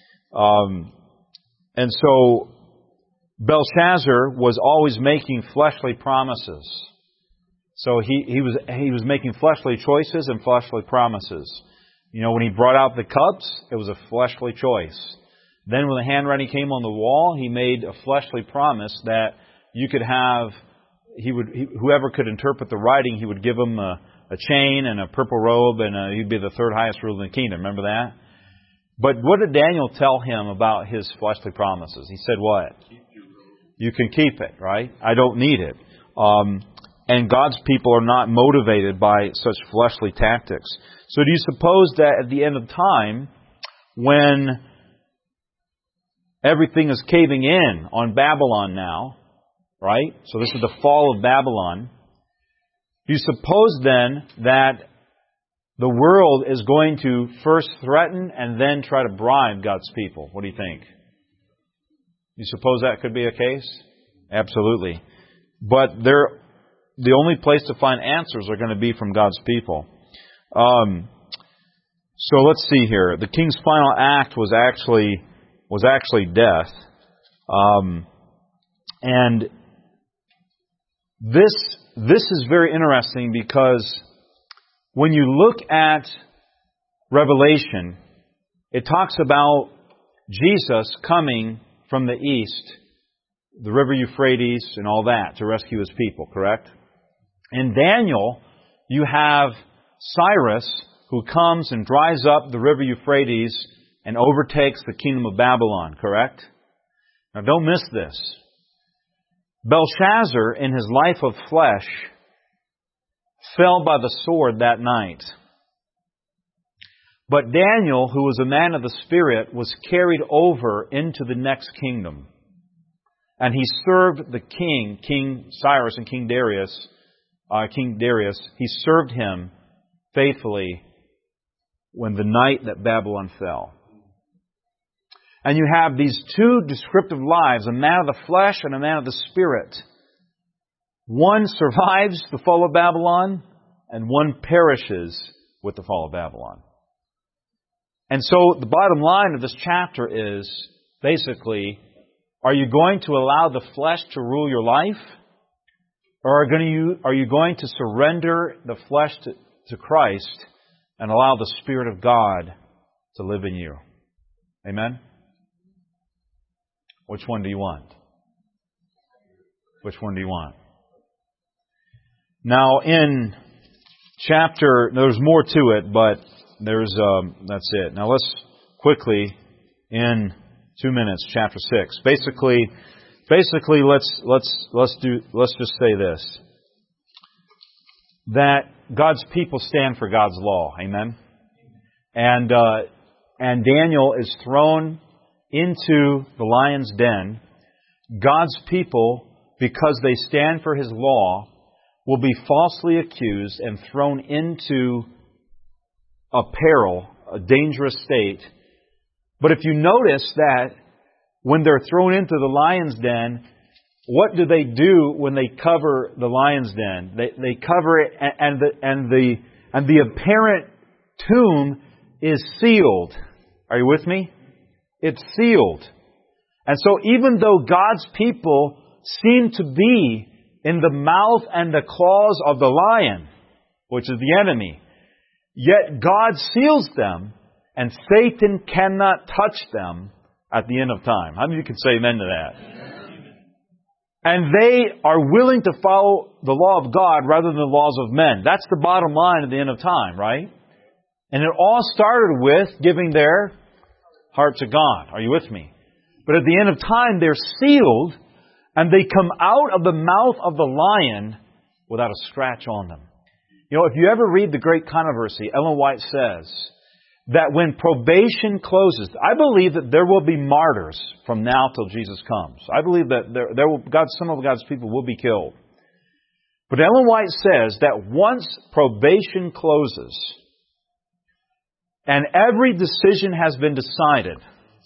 And so Belshazzar was always making fleshly promises. So he was making fleshly choices and fleshly promises. When he brought out the cups, it was a fleshly choice. Then when the handwriting came on the wall, he made a fleshly promise that you could have, whoever could interpret the writing, he would give him a chain and a purple robe, and he'd be the third highest ruler in the kingdom. Remember that? But what did Daniel tell him about his fleshly promises? He said what? You can keep it, right? I don't need it. And God's people are not motivated by such fleshly tactics. So do you suppose that at the end of time, when everything is caving in on Babylon now, right? So this is the fall of Babylon. Do you suppose then that the world is going to first threaten and then try to bribe God's people? What do you think? Do you suppose that could be a case? Absolutely. But the only place to find answers are going to be from God's people. So let's see here. The king's final act was actually death. And this is very interesting because when you look at Revelation, it talks about Jesus coming from the east, the river Euphrates and all that, to rescue His people, correct? In Daniel, you have Cyrus who comes and dries up the river Euphrates and overtakes the kingdom of Babylon, correct? Now don't miss this. Belshazzar, in his life of flesh, fell by the sword that night. But Daniel, who was a man of the Spirit, was carried over into the next kingdom. And he served the king, King Cyrus and King Darius, he served him faithfully when the night that Babylon fell. And you have these two descriptive lives, a man of the flesh and a man of the Spirit. One survives the fall of Babylon, and one perishes with the fall of Babylon. And so the bottom line of this chapter is, basically, are you going to allow the flesh to rule your life? Or are you going to surrender the flesh to Christ and allow the Spirit of God to live in you. Amen? Which one do you want? Which one do you want? Now, in chapter, there's more to it, but that's it. Now, let's quickly, in 2 minutes, chapter 6. Basically, let's just say this: that God's people stand for God's law. Amen. And Daniel is thrown into the lion's den. God's people, because they stand for His law, will be falsely accused and thrown into a peril, a dangerous state. But if you notice that when they're thrown into the lion's den, what do they do when they cover the lion's den? They cover it, and the apparent tomb is sealed. Are you with me? It's sealed. And so even though God's people seem to be in the mouth and the claws of the lion, which is the enemy, yet God seals them, and Satan cannot touch them at the end of time. How many of you can say amen to that? Amen. And they are willing to follow the law of God rather than the laws of men. That's the bottom line at the end of time, right? And it all started with giving their heart to God. Are you with me? But at the end of time, they're sealed, and they come out of the mouth of the lion without a scratch on them. You know, if you ever read The Great Controversy, Ellen White says that when probation closes, I believe that there will be martyrs from now till Jesus comes. I believe that some of God's people will be killed. But Ellen White says that once probation closes and every decision has been decided,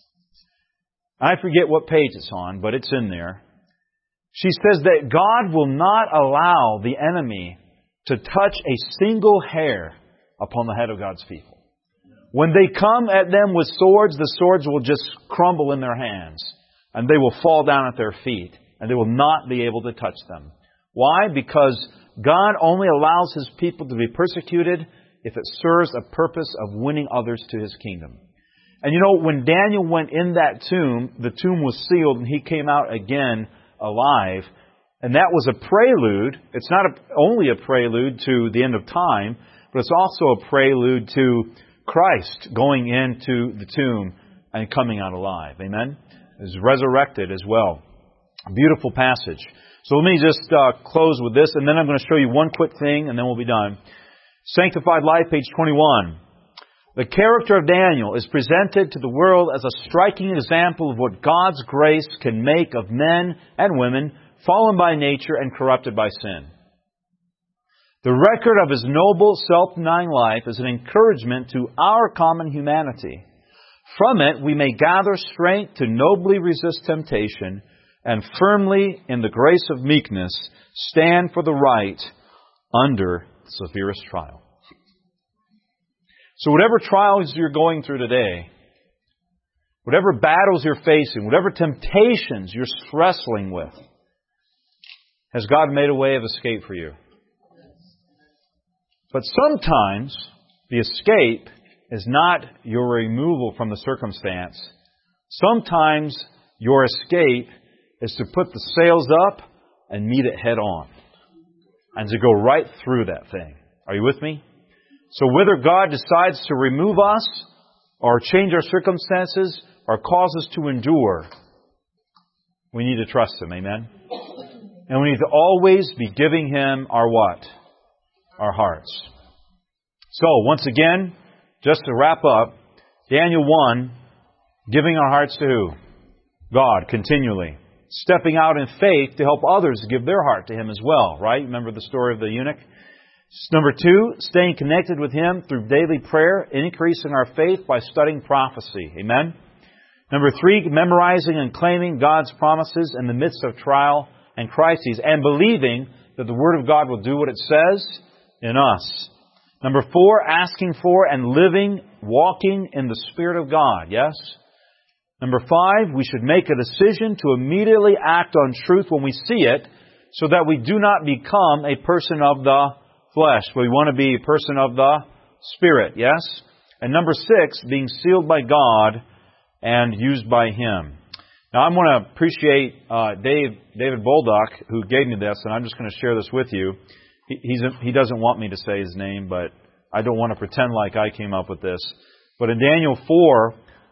I forget what page it's on, but it's in there. She says that God will not allow the enemy to touch a single hair upon the head of God's people. When they come at them with swords, the swords will just crumble in their hands, and they will fall down at their feet, and they will not be able to touch them. Why? Because God only allows His people to be persecuted if it serves a purpose of winning others to His kingdom. And you know, when Daniel went in that tomb, the tomb was sealed, and he came out again alive. And that was a prelude. It's not only a prelude to the end of time, but it's also a prelude to Christ going into the tomb and coming out alive. Amen? Is resurrected as well. A beautiful passage. So let me just close with this, and then I'm going to show you one quick thing, and then we'll be done. Sanctified Life, page 21. The character of Daniel is presented to the world as a striking example of what God's grace can make of men and women fallen by nature and corrupted by sin. The record of his noble, self-denying life is an encouragement to our common humanity. From it, we may gather strength to nobly resist temptation and firmly, in the grace of meekness, stand for the right under the severest trial. So whatever trials you're going through today, whatever battles you're facing, whatever temptations you're wrestling with, has God made a way of escape for you? But sometimes the escape is not your removal from the circumstance. Sometimes your escape is to put the sails up and meet it head on. And to go right through that thing. Are you with me? So whether God decides to remove us or change our circumstances or cause us to endure, we need to trust Him. Amen? And we need to always be giving Him our what? Our hearts. So, once again, just to wrap up, Daniel 1, giving our hearts to who? God, continually. Stepping out in faith to help others give their heart to Him as well, right? Remember the story of the eunuch? Number 2, staying connected with Him through daily prayer, increasing our faith by studying prophecy. Amen? Number 3, memorizing and claiming God's promises in the midst of trial and crises, and believing that the Word of God will do what it says in us. Number 4, asking for and living, walking in the Spirit of God. Yes? Number 5, we should make a decision to immediately act on truth when we see it, so that we do not become a person of the flesh, but we want to be a person of the Spirit, yes? And number 6, being sealed by God and used by Him. Now, I want to appreciate David Boldock, who gave me this, and I'm just going to share this with you. He doesn't want me to say his name, but I don't want to pretend like I came up with this. But in Daniel 4,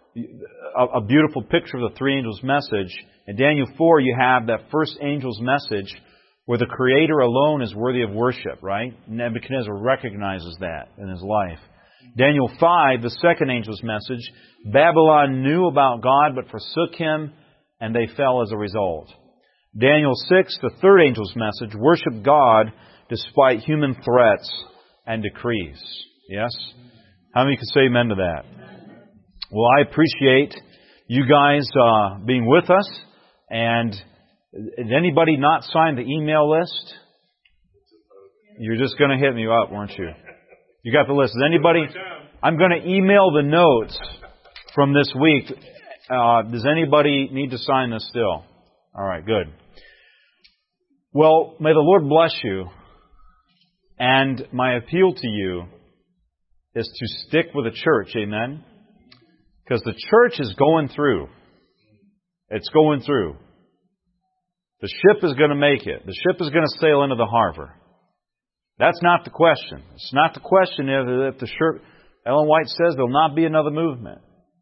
a beautiful picture of the three angels' message. In Daniel 4, you have that first angel's message where the Creator alone is worthy of worship, right? Nebuchadnezzar recognizes that in his life. Daniel 5, the second angel's message, Babylon knew about God but forsook Him, and they fell as a result. Daniel 6, the third angel's message, worship God despite human threats and decrees. Yes? How many can say amen to that? Well, I appreciate you guys being with us. And did anybody not sign the email list? You're just going to hit me up, weren't you? You got the list. Is anybody? I'm going to email the notes from this week. Does anybody need to sign this still? All right, good. Well, may the Lord bless you. And my appeal to you is to stick with the church, amen? Because the church is going through. It's going through. The ship is going to make it. The ship is going to sail into the harbor. That's not the question. It's not the question if the ship... Ellen White says there'll not be another movement.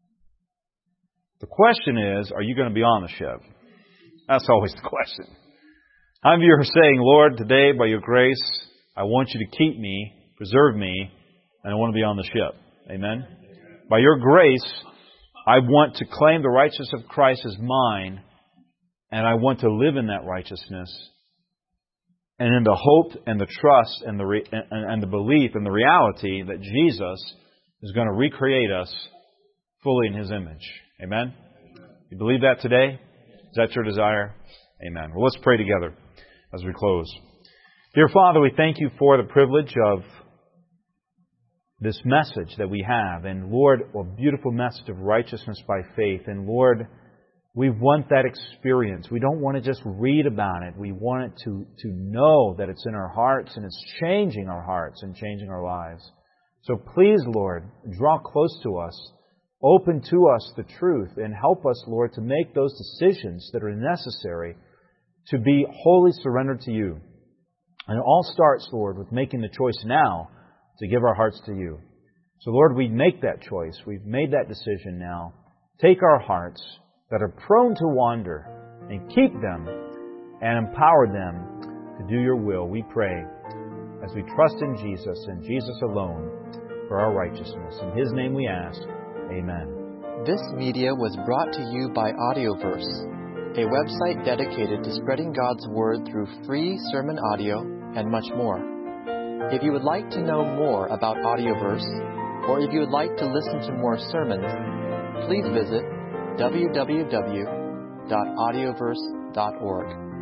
The question is, are you going to be on the ship? That's always the question. How many of you are saying, Lord, today, by your grace, I want you to keep me, preserve me, and I want to be on the ship. Amen? By your grace, I want to claim the righteousness of Christ as mine, and I want to live in that righteousness, and in the hope and the trust and the belief and the reality that Jesus is going to recreate us fully in His image. Amen? You believe that today? Is that your desire? Amen. Well, let's pray together as we close. Dear Father, we thank You for the privilege of this message that we have. And Lord, a beautiful message of righteousness by faith. And Lord, we want that experience. We don't want to just read about it. We want it to know that it's in our hearts and it's changing our hearts and changing our lives. So please, Lord, draw close to us. Open to us the truth and help us, Lord, to make those decisions that are necessary to be wholly surrendered to You. And it all starts, Lord, with making the choice now to give our hearts to You. So, Lord, we make that choice. We've made that decision now. Take our hearts that are prone to wander and keep them and empower them to do Your will, we pray, as we trust in Jesus and Jesus alone for our righteousness. In His name we ask. Amen. This media was brought to you by Audioverse, a website dedicated to spreading God's Word through free sermon audio and much more. If you would like to know more about Audioverse, or if you would like to listen to more sermons, please visit www.audioverse.org.